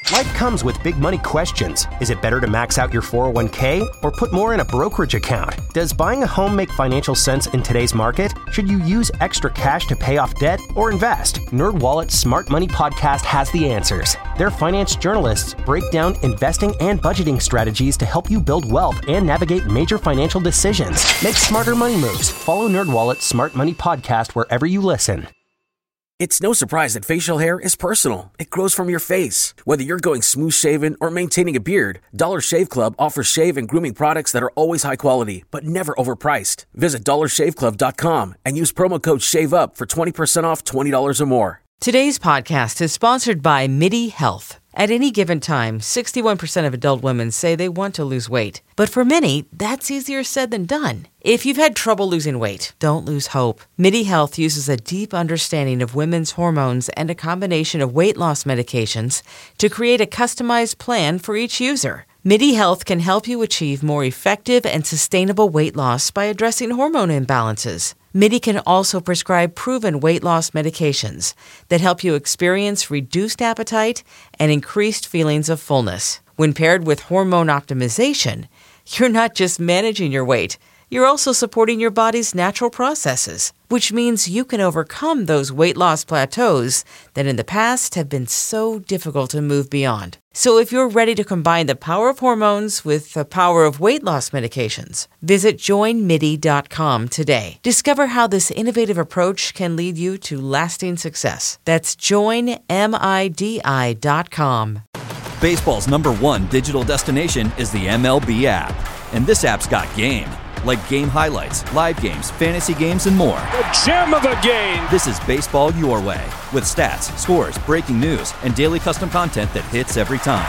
Life comes with big money questions. Is it better to max out your four oh one k or put more in a brokerage account? Does buying a home make financial sense in today's market? Should you use extra cash to pay off debt or invest? NerdWallet's Smart Money Podcast has the answers. Their finance journalists break down investing and budgeting strategies to help you build wealth and navigate major financial decisions. Make smarter money moves. Follow NerdWallet's Smart Money Podcast wherever you listen. It's no surprise that facial hair is personal. It grows from your face. Whether you're going smooth shaven or maintaining a beard, Dollar Shave Club offers shave and grooming products that are always high quality, but never overpriced. Visit dollar shave club dot com and use promo code SHAVEUP for twenty percent off twenty dollars or more. Today's podcast is sponsored by MIDI Health. At any given time, sixty-one percent of adult women say they want to lose weight. But for many, that's easier said than done. If you've had trouble losing weight, don't lose hope. MIDI Health uses a deep understanding of women's hormones and a combination of weight loss medications to create a customized plan for each user. MIDI Health can help you achieve more effective and sustainable weight loss by addressing hormone imbalances. MIDI can also prescribe proven weight loss medications that help you experience reduced appetite and increased feelings of fullness. When paired with hormone optimization, you're not just managing your weight, you're also supporting your body's natural processes, which means you can overcome those weight loss plateaus that in the past have been so difficult to move beyond. So if you're ready to combine the power of hormones with the power of weight loss medications, visit join midi dot com today. Discover how this innovative approach can lead you to lasting success. That's join midi dot com. Baseball's number one digital destination is the M L B app. And this app's got game. Like game highlights, live games, fantasy games, and more. The gem of the game! This is baseball your way, with stats, scores, breaking news, and daily custom content that hits every time.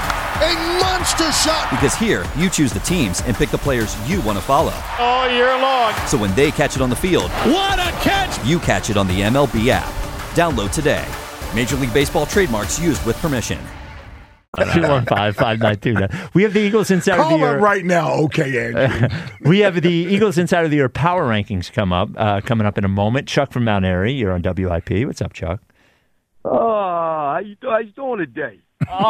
A monster shot! Because here, you choose the teams and pick the players you want to follow. All year long. So when they catch it on the field, what a catch! You catch it on the M L B app. Download today. Major League Baseball trademarks used with permission. two one five, five nine two nine. We have the Eagles Insider Call of the Year. him right now, okay, Andrew. We have the Eagles Insider of the Year power rankings come up, uh, coming up in a moment. Chuck from Mount Airy, you're on W I P. What's up, Chuck? Oh, how you, how you doing today?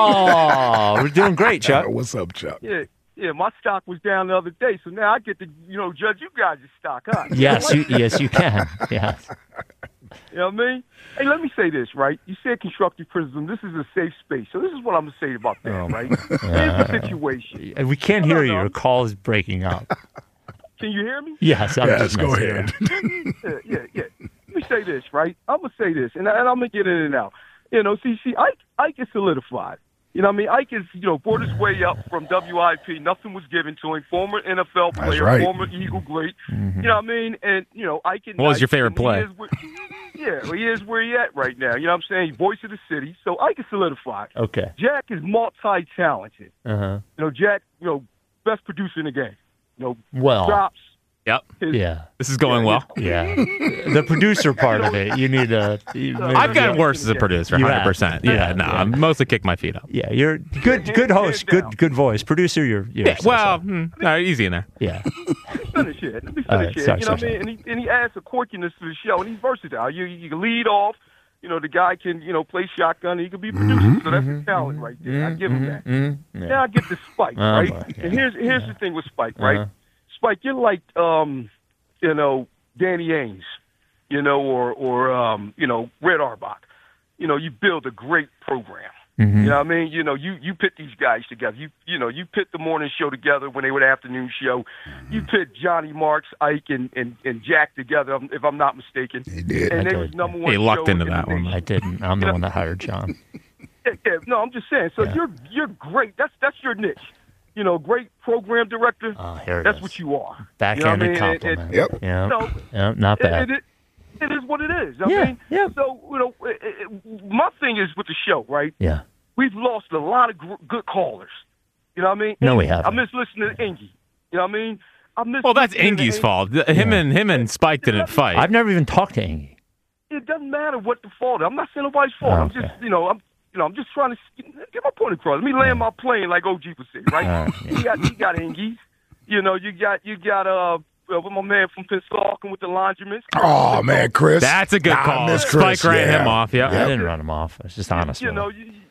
Oh, we're doing great, Chuck. Uh, what's up, Chuck? Yeah, yeah. My stock was down the other day, so now I get to, you know, judge you guys' stock, huh? Yes, you, yes, you can. Yes. You know what I mean? Hey, let me say this, right? You said constructive criticism. This is a safe space. So this is what I'm going to say about that, Oh. right? Here's the situation. We can't No, hear no, you. no. Your call is breaking up. Can you hear me? Yes, I'm Yes, just go messing ahead. yeah, yeah, yeah. Let me say this, right? I'm going to say this, and, I- and I'm going to get in and out. You know, see, see, Ike, Ike is solidified. You know what I mean? Ike is, you know, brought his way up from W I P. Nothing was given to him. Former N F L That's player, right. former Eagle great. You know what I mean? And, you know, Ike and What was Ike, your favorite and he play? is where- yeah, well, he is where he at right now. You know what I'm saying? Voice of the city. So Ike is solidified. Okay. Jack is multi-talented. Uh-huh. You know, Jack, you know, best producer in the game. You know, Well. drops. Yep. His, Yeah. This is going well. Yeah. The producer part of it, you need to. you- I've gotten worse as a producer, You one have. hundred percent. Yeah, Yeah, no, yeah. I'm mostly kick my feet up. Yeah, you're good. Good host. Good. Good voice. Producer. You're. you're Yeah, well, hmm, no, easy in there. Yeah. finish it. Let me finish All right, it. sorry, you know sorry, what I mean? And he, and he adds a quirkiness to the show, and he's versatile. You you can lead off. You know, the guy can, you know, play shotgun. He can be a producer. Mm-hmm, So that's a talent right there. I give him that. Mm-hmm. Now I get to Spike, Oh, right? boy, yeah. And here's here's the thing with Spike, right? Uh-huh. Spike, you're like, um, you know, Danny Ainge, you know, or or um, you know, Red Auerbach. You know, you build a great program. Mm-hmm. You know what I mean? You know, you, you put these guys together. You you know, you put the morning show together when they were the afternoon show. You put Johnny Marks, Ike, and, and, and Jack together, if I'm not mistaken. He did. And I they did. was number one He lucked show into in that the one. nation. I didn't. I'm the one that hired John. Yeah, yeah, no, I'm just saying. So Yeah. you're you're great. That's that's your niche. You know, great program director. Oh, here it that's is. what you are. Backhanded you know what I mean? compliment. It- Yep. Yeah. No, Yeah. Not bad. It, it, it is what it is. I Yeah, mean, yeah. so you know, it, it, my thing is with the show, right? Yeah. We've lost a lot of gr- good callers. You know what I mean? No, we Engie. haven't. I miss listening to Engie. You know what I mean? I miss Well, that's listening to Enge's Engie. fault. Him and him and Spike didn't fight. I've never even talked to Angie. It doesn't matter what the fault is. I'm not saying nobody's fault. I'm Okay. just, you know, I'm, you know, I'm just trying to get my point across. Let me land my plane like O G would say, right? All right, yeah. You got, you got Engie. You know, you got, you got, uh, uh, with my man from Pensacola with the laundromats. Oh, man, Chris. That's a good Nah, I call. miss Chris. Spike ran Yeah. him off. Yeah. I didn't run him off. I was just honest You with know, him. you,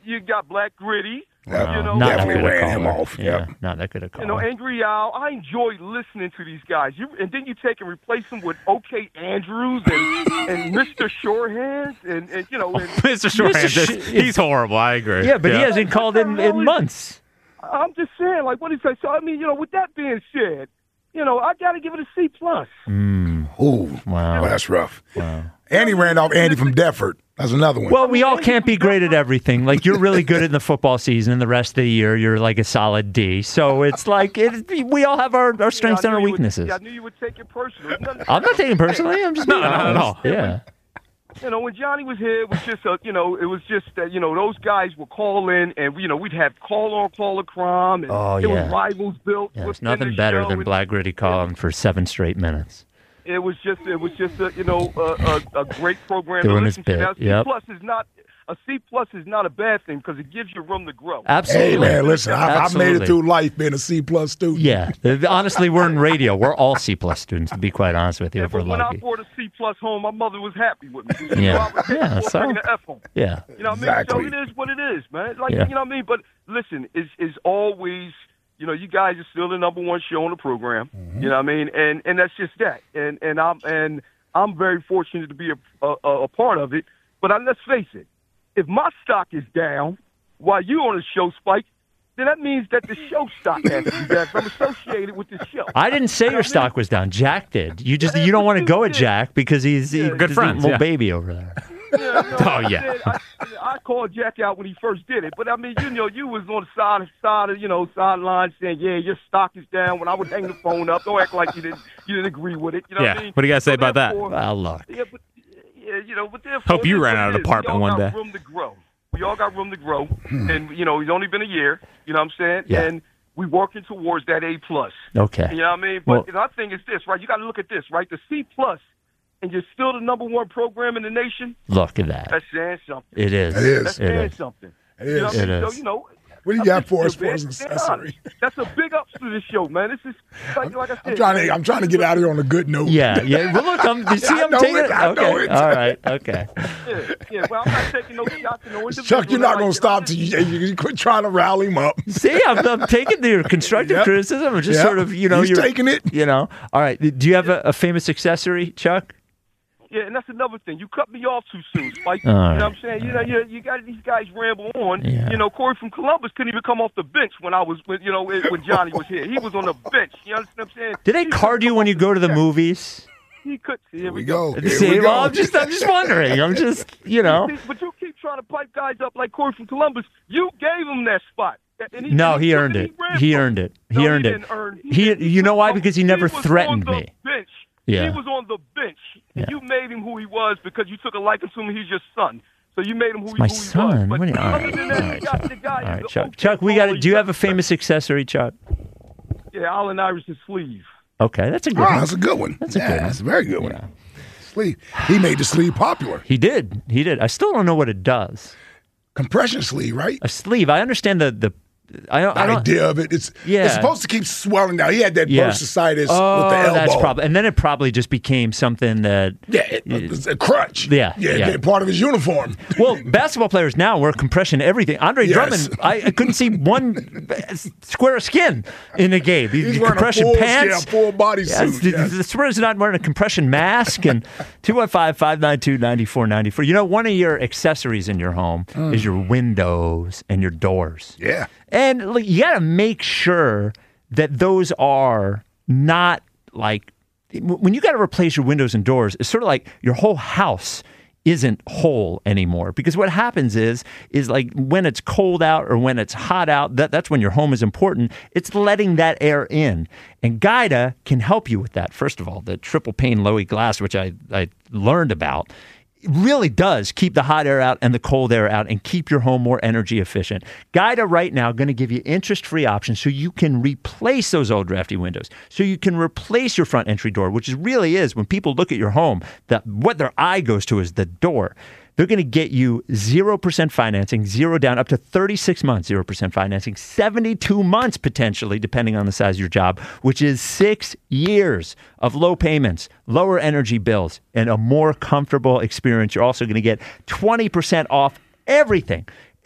you got Black Gritty. Wow. You know, Not definitely that good a ran him caller. off. Yeah, Yep. not that good a caller. You know, Angry Al, I enjoy listening to these guys. You, and then you take and replace them with OK Andrews and, and Mister Shorehands and, and you know. And, Mister Shorthand, Sh- he's horrible. I agree. Yeah, but he hasn't called in in months. I'm just saying, like, what do you say? So, I mean, you know, with that being said, you know, I got to give it a C plus. Mm. Ooh, wow, oh, that's rough. Wow. And he ran off Andy from Deptford. That's another one. Well, we all can't be great at everything. Like, you're really good in the football season, and the rest of the year, you're like a solid D. So it's like it, we all have our, our strengths yeah, and our would, weaknesses. yeah, I knew you would take it personally. I'm not taking it personally. I'm just No, being not at honest. all. Yeah. You know, when Johnny was here, it was just a, you know, it was just that, you know, those guys would call in, and you know, we'd have call on caller crime, and Oh, it yeah. was rivals built. Yeah, there's within nothing the better show, than and Black Gritty calling for seven straight minutes. It was just, it was just a, you know, a, a, a great program Doing to his listen to. bit, Now, C yep. plus is not a C plus is not a bad thing because it gives you room to grow. Absolutely. Hey, man, listen, I, I've made Absolutely. it through life being a C plus student. Yeah. Honestly, we're in radio. We're all C plus students, to be quite honest with you, Yeah, if we're but when I lucky. brought a C plus home, my mother was happy with me. Yeah. So I was Yeah, for so- bringing the F home. Yeah. You know what Exactly. I mean? So it is what it is, man. Like, Yeah. you know what I mean? But listen, it's, it's always, you know, you guys are still the number one show on the program. Mm-hmm. You know what I mean? And and that's just that. And and I'm and I'm very fortunate to be a a, a part of it. But I, let's face it, if my stock is down while you on the show, Spike, then that means that the show stock has to be down. I'm associated with the show. I didn't say You know your what I mean? stock was down. Jack did. You just you don't want to go at Jack because he's, he's Good a friends, little yeah. baby over there. Yeah, no, Oh, I yeah. said- I, I called Jack out when he first did it, but I mean, you know, you was on the side, side of, you know, sideline saying, "Yeah, your stock is down." When I would hang the phone up, don't act like you didn't, you didn't agree with it. You know Yeah. what I mean? What do you gotta say So about that? therefore- Well, look. Yeah, but yeah, you know, but therefore, Hope you it is ran what out of it the is. apartment we all one got day. Room to grow. We all got room to grow, and you know, it's only been a year. You know what I'm saying? Yeah. And we working towards that A plus. Okay. You know what I mean? But Well- the thing is this, right? You got to look at this, right? The C plus, and you're still the number one program in the nation. Look at that. That's saying something. It is. It is. That's It saying is. something. It You know is. what I mean? It So, is. you know, What do you I'm got just for us being for as an dead accessory? honest. That's a big ups to this show, man. This is like, like I said. I'm trying to man, I'm trying to get out of here on a good note. Yeah, yeah. Well, look, I'm, you see, I I'm know taking it, I know okay. it. All right. Okay. Yeah, yeah. Well, I'm not taking no shots at no individual. Chuck, you're not Like, going to stop till you, you, you quit trying to rally him up. See, I'm, I'm taking your constructive Yep. criticism. I'm just Yep. sort of, you know, He's you're taking it. You know. All right. Do you have a, a famous accessory, Chuck? Yeah, and that's another thing. You cut me off too soon, Spike. All you know right. what I'm saying? You know, you, you got these guys ramble on. Yeah. You know, Corey from Columbus couldn't even come off the bench when I was, when, you know, when Johnny was here. He was on the bench. You understand what I'm saying? Do they card you when you go to the movies? He could. Here we go. Here See, we well, go. I'm just, I'm just wondering. I'm just, you know. But you keep trying to pipe guys up like Corey from Columbus. You gave him that spot. And he, No, and he took earned and it. ran He for earned it. He No, earned he it. didn't earn- He, didn't. you know why? Because he never was threatened on the me. Bench. Yeah. He was on the bench. And you made him who he was because you took a liking to him. He's your son. So you made him who, he, My who he son. was. What do you, all other right, than all that, right, you got Chuck. the guy. All right, the Chuck. okay Chuck, we got baller, it. Do you got have a the- famous accessory, Chuck? Yeah, Allen Iverson's sleeve. Okay, that's a good Ah, one. that's a good one. That's a yeah, good one. That's a very good one. Sleeve. He made the sleeve popular. He did. He did. I still don't know what it does. Compression sleeve, right? A sleeve. I understand the the. I don't. The I don't idea of it. It's Yeah. it's supposed to keep swelling down. He had that yeah. bursitis oh, with the elbow. that's probably. And then it probably just became something that. Yeah, it, it's a crutch. Yeah, yeah, yeah. yeah. Part of his uniform. Well, basketball players now wear compression everything. Andre Yes. Drummond, I, I couldn't see one square of skin in the game. The, He's the wearing compression a full, pants, yeah, full body Yes, suit. the, yes. the Spurs are not wearing a compression mask. And two one five, five nine two, nine four nine four. You know, one of your accessories in your home Mm. is your windows and your doors. Yeah. And look, you got to make sure that those are not like when you got to replace your windows and doors. It's sort of like your whole house isn't whole anymore, because what happens is is like when it's cold out or when it's hot out, that that's when your home is important. It's letting that air in, and Guida can help you with that. First of all, the triple pane Lowy glass, which I I learned about, it really does keep the hot air out and the cold air out and keep your home more energy efficient. Guida right now going to give you interest-free options so you can replace those old drafty windows, so you can replace your front entry door, which is really is when people look at your home, that what their eye goes to is the door. They're going to get you zero percent financing, zero down, up to thirty-six months, zero percent financing, seventy-two months potentially, depending on the size of your job, which is six years of low payments, lower energy bills, and a more comfortable experience. You're also going to get twenty percent off everything.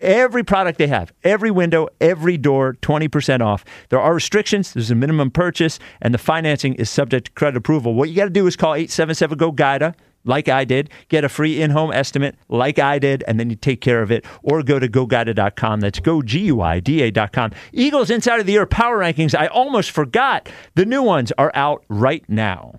Every product they have, every window, every door, twenty percent off. There are restrictions. There's a minimum purchase, and the financing is subject to credit approval. What you got to do is call eight seven seven, G O, G U I D A, like I did. Get a free in-home estimate, like I did, and then you take care of it. Or go to go guida dot com. That's go, G U I D A dot com. Eagles Inside of the Year Power Rankings. I almost forgot. The new ones are out right now.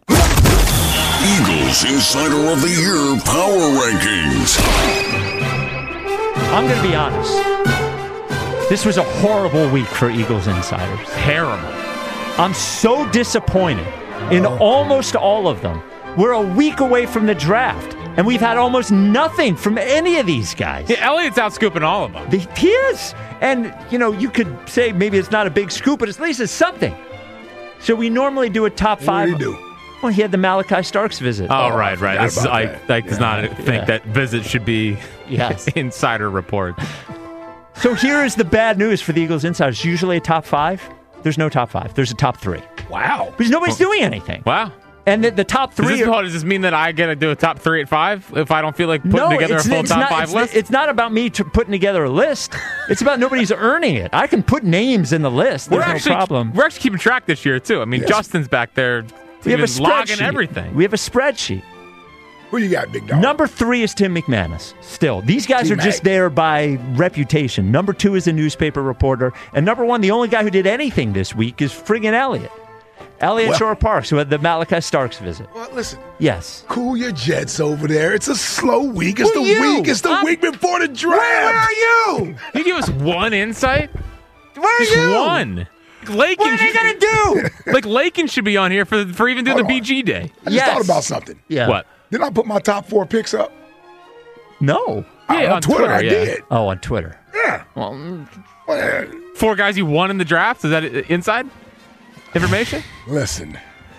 Eagles Insider of the Year Power Rankings. I'm going to be honest. This was a horrible week for Eagles insiders. Terrible. I'm so disappointed in almost all of them. We're a week away from the draft, and we've had almost nothing from any of these guys. Yeah, Elliott's out scooping all of them. The, he is. And, you know, you could say maybe it's not a big scoop, but at least it's something. So we normally do a top five. What did he do? Well, he had the Malachi Starks visit. Oh, oh right, right. This is, I, Ike does not yeah. think yeah. that visit should be yes. insider report. So here is the bad news for the Eagles insiders. Usually a top five. There's no top five. There's a top three. Wow. Because nobody's doing anything. Wow. And the, the top three. Does this, are, does this mean that I get to do a top three at five if I don't feel like putting no, together a full top not, five it's, list? It's not about me to putting together a list. It's about nobody's earning it. I can put names in the list. There's we're no actually, problem. We're actually keeping track this year, too. I mean, yes. Justin's back there. We have a spreadsheet. Logging everything. We have a spreadsheet. Who you got, big dog? Number three is Tim McManus. Still, these guys T-Mac. are just there by reputation. Number two is a newspaper reporter, and number one, the only guy who did anything this week is friggin' Elliott. Elliott well, Shore Parks, who had the Malachi Starks visit. Well, listen. Yes. Cool your jets over there. It's a slow week. It's Who the you? week. It's the I'm, week before the draft. Where, where are you? You give us one insight? Where are just you? One. Lakin what are they going to do? Like, Lakin should be on here for for even doing Hold the on. B G Day. I just yes. thought about something. Yeah. What? Didn't I put my top four picks up? No. Yeah, oh, on, on Twitter, Twitter I yeah. did. Oh, on Twitter. Yeah. Well, well, Four guys you won in the draft? Is that inside information? Listen.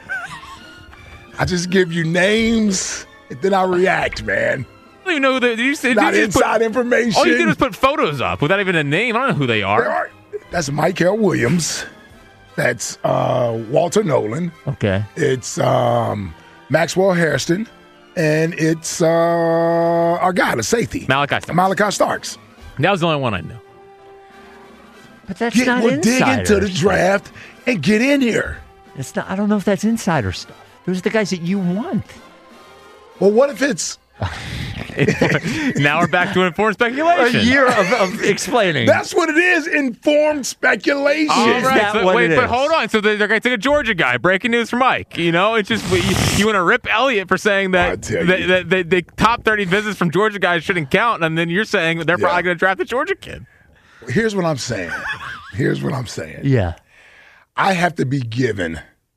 I just give you names, and then I react, man. I don't even know who they you said. Not you just inside put, information. All you did was put photos up without even a name. I don't know who they are. There are that's Michael Williams. That's uh, Walter Nolan. Okay. It's um, Maxwell Hairston. And it's uh, our guy, the safety. Malachi Starks. Malachi Starks. That was the only one I knew. But that's get, not we'll insider dig into the stuff. draft and get in here. It's not. I don't know if that's insider stuff. Those are the guys that you want. Well, what if it's... Now we're back to informed speculation. A year of, of explaining. That's what it is, informed speculation. All Is right, that so, what wait, it but is? hold on. So they're going to take a Georgia guy. Breaking news from Mike. You know, it's just you, you want to rip Elliott for saying that tell that, you. that, that the top thirty visits from Georgia guys shouldn't count, and then you're saying they're Yeah. probably going to draft the Georgia kid. Here's what I'm saying. Here's what I'm saying. Yeah. I have to be given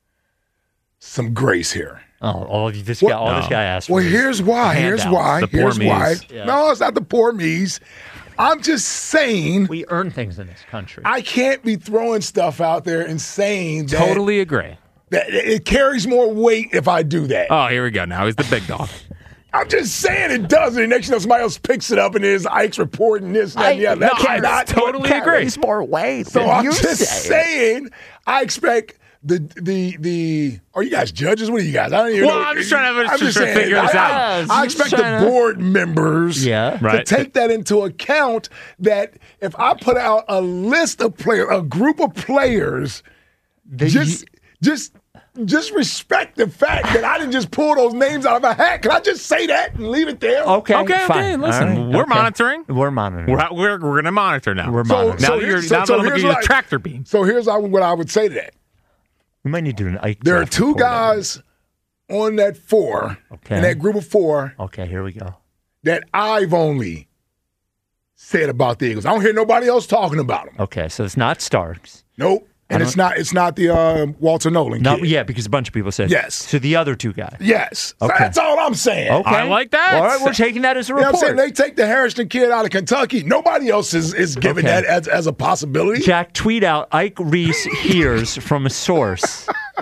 some grace here. Oh, all you this What- guy, all this no. guy asked Well, for. here's why. Here's handouts. why. The poor Here's why. me's. Yeah. No, it's not the poor me's. I'm just saying We earn things in this country. I can't be throwing stuff out there and saying that, Totally agree. that it carries more weight if I do that. Oh, here we go. Now he's the big dog. I'm just saying it doesn't. And next you know, somebody else picks it up and there's Ike's reporting this, that, and the other. no, That's I not totally what agree. carries more weight. So than I'm you just say. saying, I expect the the the. Are you guys judges? What are you guys? I don't even Well, know. I'm just trying to- I'm just trying to figure this I, out. I, Yeah, I just expect the trying to- board members Yeah. to Right. take that into account. That if I put out a list of players, a group of players, The- just just. Just respect the fact that I didn't just pull those names out of a hat. Can I just say that and leave it there? Okay. Okay, okay, fine. listen, All right, we're okay. monitoring. We're monitoring. We're we're, we're going to monitor now. We're So, monitoring. now so, that you're here's- so, now so that I'm here's looking at what the I- tractor beam. So here's what I would say to that. we might need to do an Ike There are draft two report on guys on that four, Okay. in that group of four, it. Okay, here we go. that I've only said about the Eagles. I don't hear nobody else talking about them. Okay, so it's not Starks. Nope. And it's not it's not the uh, Walter Nolan Not kid. yeah, because a bunch of people said Yes. So the other two guys. Yes. So Okay. that's all I'm saying. Okay, I like that. All right, we're taking that as a You know report. what I'm saying? They take the Harrison kid out of Kentucky. Nobody else is, is giving Okay. that as, as a possibility. Jack, tweet out Ike Reese hears from a source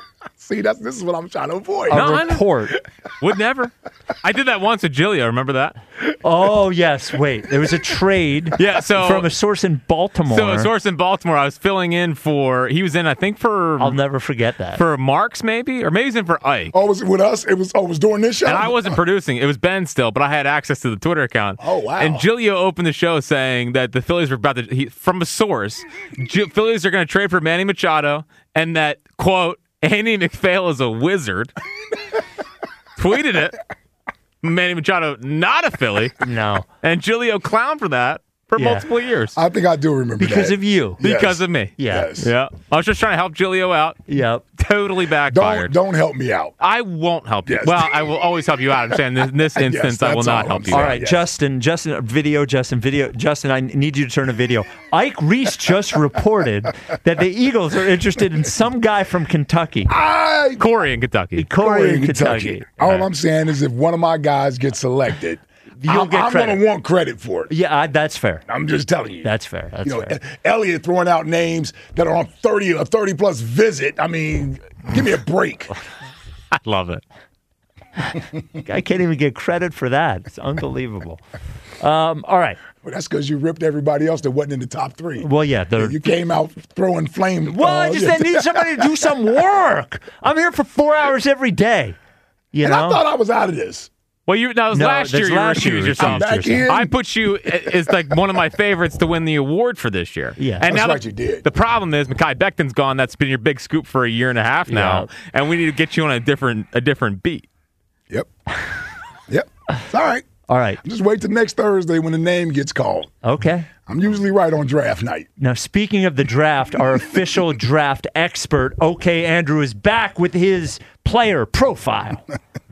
See, that's this is what I'm trying to avoid. A No, I know. report. Would never. I did that once with Giglio. Remember that? Oh, yes. Wait. There was a trade Yeah, so- from a source in Baltimore. So a source in Baltimore, I was filling in for. He was in, I think, for I'll never forget that. for Marks, maybe, or maybe he's in for Ike. Oh, was it with us? It was. Oh, it was during this show. And I wasn't producing. It was Ben still, but I had access to the Twitter account. Oh, wow. And Giglio opened the show saying that the Phillies were about to, he, from a source, G- Phillies are going to trade for Manny Machado, and that, quote, Andy McPhail is a wizard. Tweeted it. Manny Machado, not a Philly. No. And Giglio clowned for that for Yeah. multiple years. I think I do remember Because that. of you. Because Yes. of me. Yeah. Yes. Yeah. I was just trying to help Giglio out. Yep. Totally backfired. Don't don't help me out. I won't help you. Yes. Well, I will always help you out. I'm saying in this Yes, instance, I will that's not all help I'm you All out. saying. right, yes. Justin, Justin, video, Justin, video. Justin, I need you to turn a video. Ike Reese just reported that the Eagles are interested in some guy from Kentucky. I Corey in Kentucky. Corey in Kentucky. All I'm saying is, if one of my guys gets selected, You'll I'm, get I'm credit. going to want credit for it. Yeah, I, that's fair. I'm just telling you. That's fair. That's you know, fair. Elliott throwing out names that are on thirty a thirty plus visit. I mean, give me a break. I love it. I can't even get credit for that. It's unbelievable. Um, all right. Well, that's because you ripped everybody else that wasn't in the top three. Well, yeah. The, You came out throwing flame. well, I uh, just I need somebody to do some work. I'm here for four hours every day. You and know? I thought I was out of this. Well, you that was No, last that's year. You last year recused you yourself. I'm back in. I put you as like one of my favorites to win the award for this year. Yeah. and That's now right, the, you did. The problem is Mekhi Becton's gone. That's been your big scoop for a year and a half now, Yeah. and we need to get you on a different a different beat. Yep. Yep. It's all right. all right. Just wait till next Thursday when the name gets called. Okay. I'm usually right on draft night. Now, speaking of the draft, our official draft expert, OK Andrew, is back with his player profile.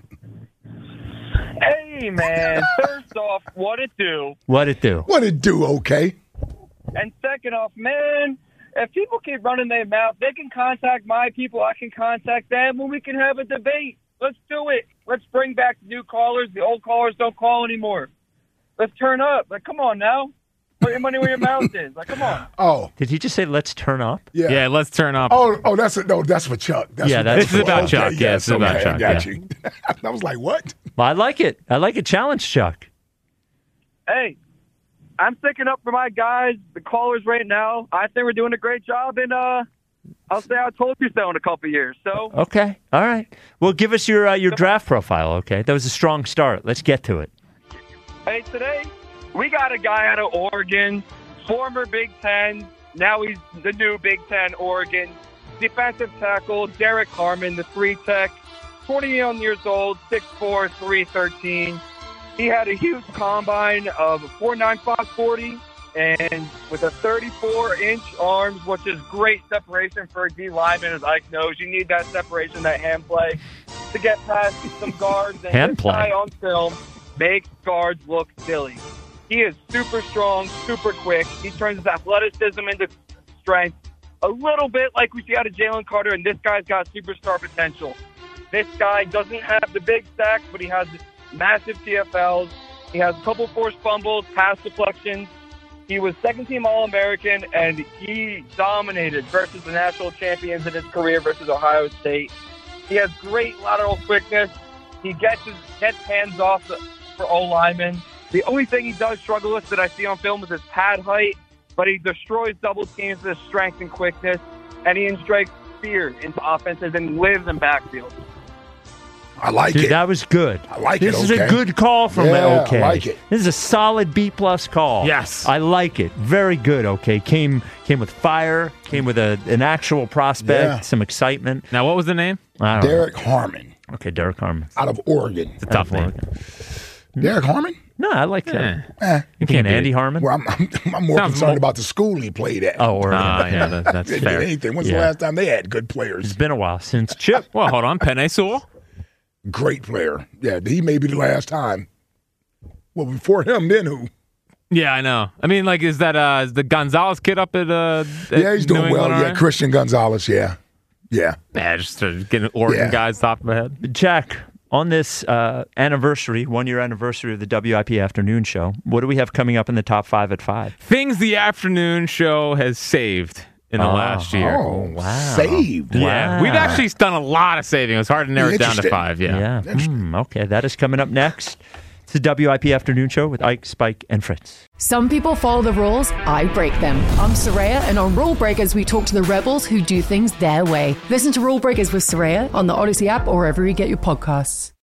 Hey, man. First off, what it do? What'd it do? What it do, okay? And second off, man, if people keep running their mouth, they can contact my people. I can contact them, and we can have a debate. Let's do it. Let's bring back the new callers. The old callers don't call anymore. Let's turn up. Like, come on now. Put your money where your mouth is. Like, come on. Oh, Did he just say, let's turn up? yeah. Yeah, let's turn up. Oh, oh, that's a, no, that's for Chuck. That's Yeah, for, that's This is for- about okay, Chuck. Yeah, yes, this is about okay, Chuck, I got yeah. you. I was like, what? Well, I like it. I like a challenge, Chuck. Hey, I'm sticking up for my guys, the callers right now. I think we're doing a great job, and uh, I'll say I told you so in a couple of years. So, Okay. All right. Well, give us your uh, your draft profile, okay? That was a strong start. Let's get to it. hey, today we got a guy out of Oregon, former Big Ten. Now he's the new Big Ten Oregon defensive tackle, Derek Harmon, the three tech, twenty-one years old, six four, three thirteen. He had a huge combine of four ninety-five forty and with a thirty-four inch arms, which is great separation for a D lineman, as Ike knows. You need that separation, that hand play to get past some guards. And Hand this play. guy on film makes guards look silly. He is super strong, super quick. He turns his athleticism into strength. A little bit like we see out of Jalen Carter, and this guy's got superstar potential. This guy doesn't have the big sacks, but he has massive T F Ls. He has a couple forced fumbles, pass deflections. He was second-team All-American, and he dominated versus the national champions in his career versus Ohio State. He has great lateral quickness. He gets his gets hands off the, for O-linemen. The only thing he does struggle with that I see on film is his pad height, but he destroys double teams with his strength and quickness, and he injects fear into offenses and lives in backfield. I like Dude, it. that was good. I like this it, This is a okay. good call from Yeah, OK. I like it. This is a solid B plus call. Yes. I like it. Very good, OK. Came came with fire, came with a, an actual prospect, Yeah. some excitement. Now, what was the name? I don't Derek Harmon know. Okay, Derek Harmon. out of Oregon. It's a tough name. Derek Harmon? No, I like that. Eh. Eh. You can't can't beat Andy it. Harmon? Well, I'm, I'm, I'm more Sounds concerned more- about the school he played at. Oh, Oregon. Ah, yeah, that, that's Than fair. anything. When's Yeah. the last time they had good players? It's been a while since Chip. Well, hold on. Penei Sewell. Great player. Yeah, he may be the last time. Well, before him, then who? Yeah, I know. I mean, like, is that uh, is the Gonzalez kid up at uh? At Yeah, he's New doing well. England, all Yeah, right? Christian Gonzalez. Yeah, yeah. Yeah, just uh, getting Oregon Yeah. guys top of my head. Jack, on this uh, anniversary, one year anniversary of the W I P afternoon show, what do we have coming up in the top five at five? Things the afternoon show has saved in the Oh, last year. Oh, wow. saved. Yeah, Wow. we've actually done a lot of saving. It was hard to narrow it down to Interesting. five. Yeah. Yeah. Hmm, okay, that is coming up next. It's the W I P Afternoon Show with Ike, Spike, and Fritz. Some people follow the rules, I break them. I'm Soraya, and on Rule Breakers, we talk to the rebels who do things their way. Listen to Rule Breakers with Soraya on the Odyssey app or wherever you get your podcasts.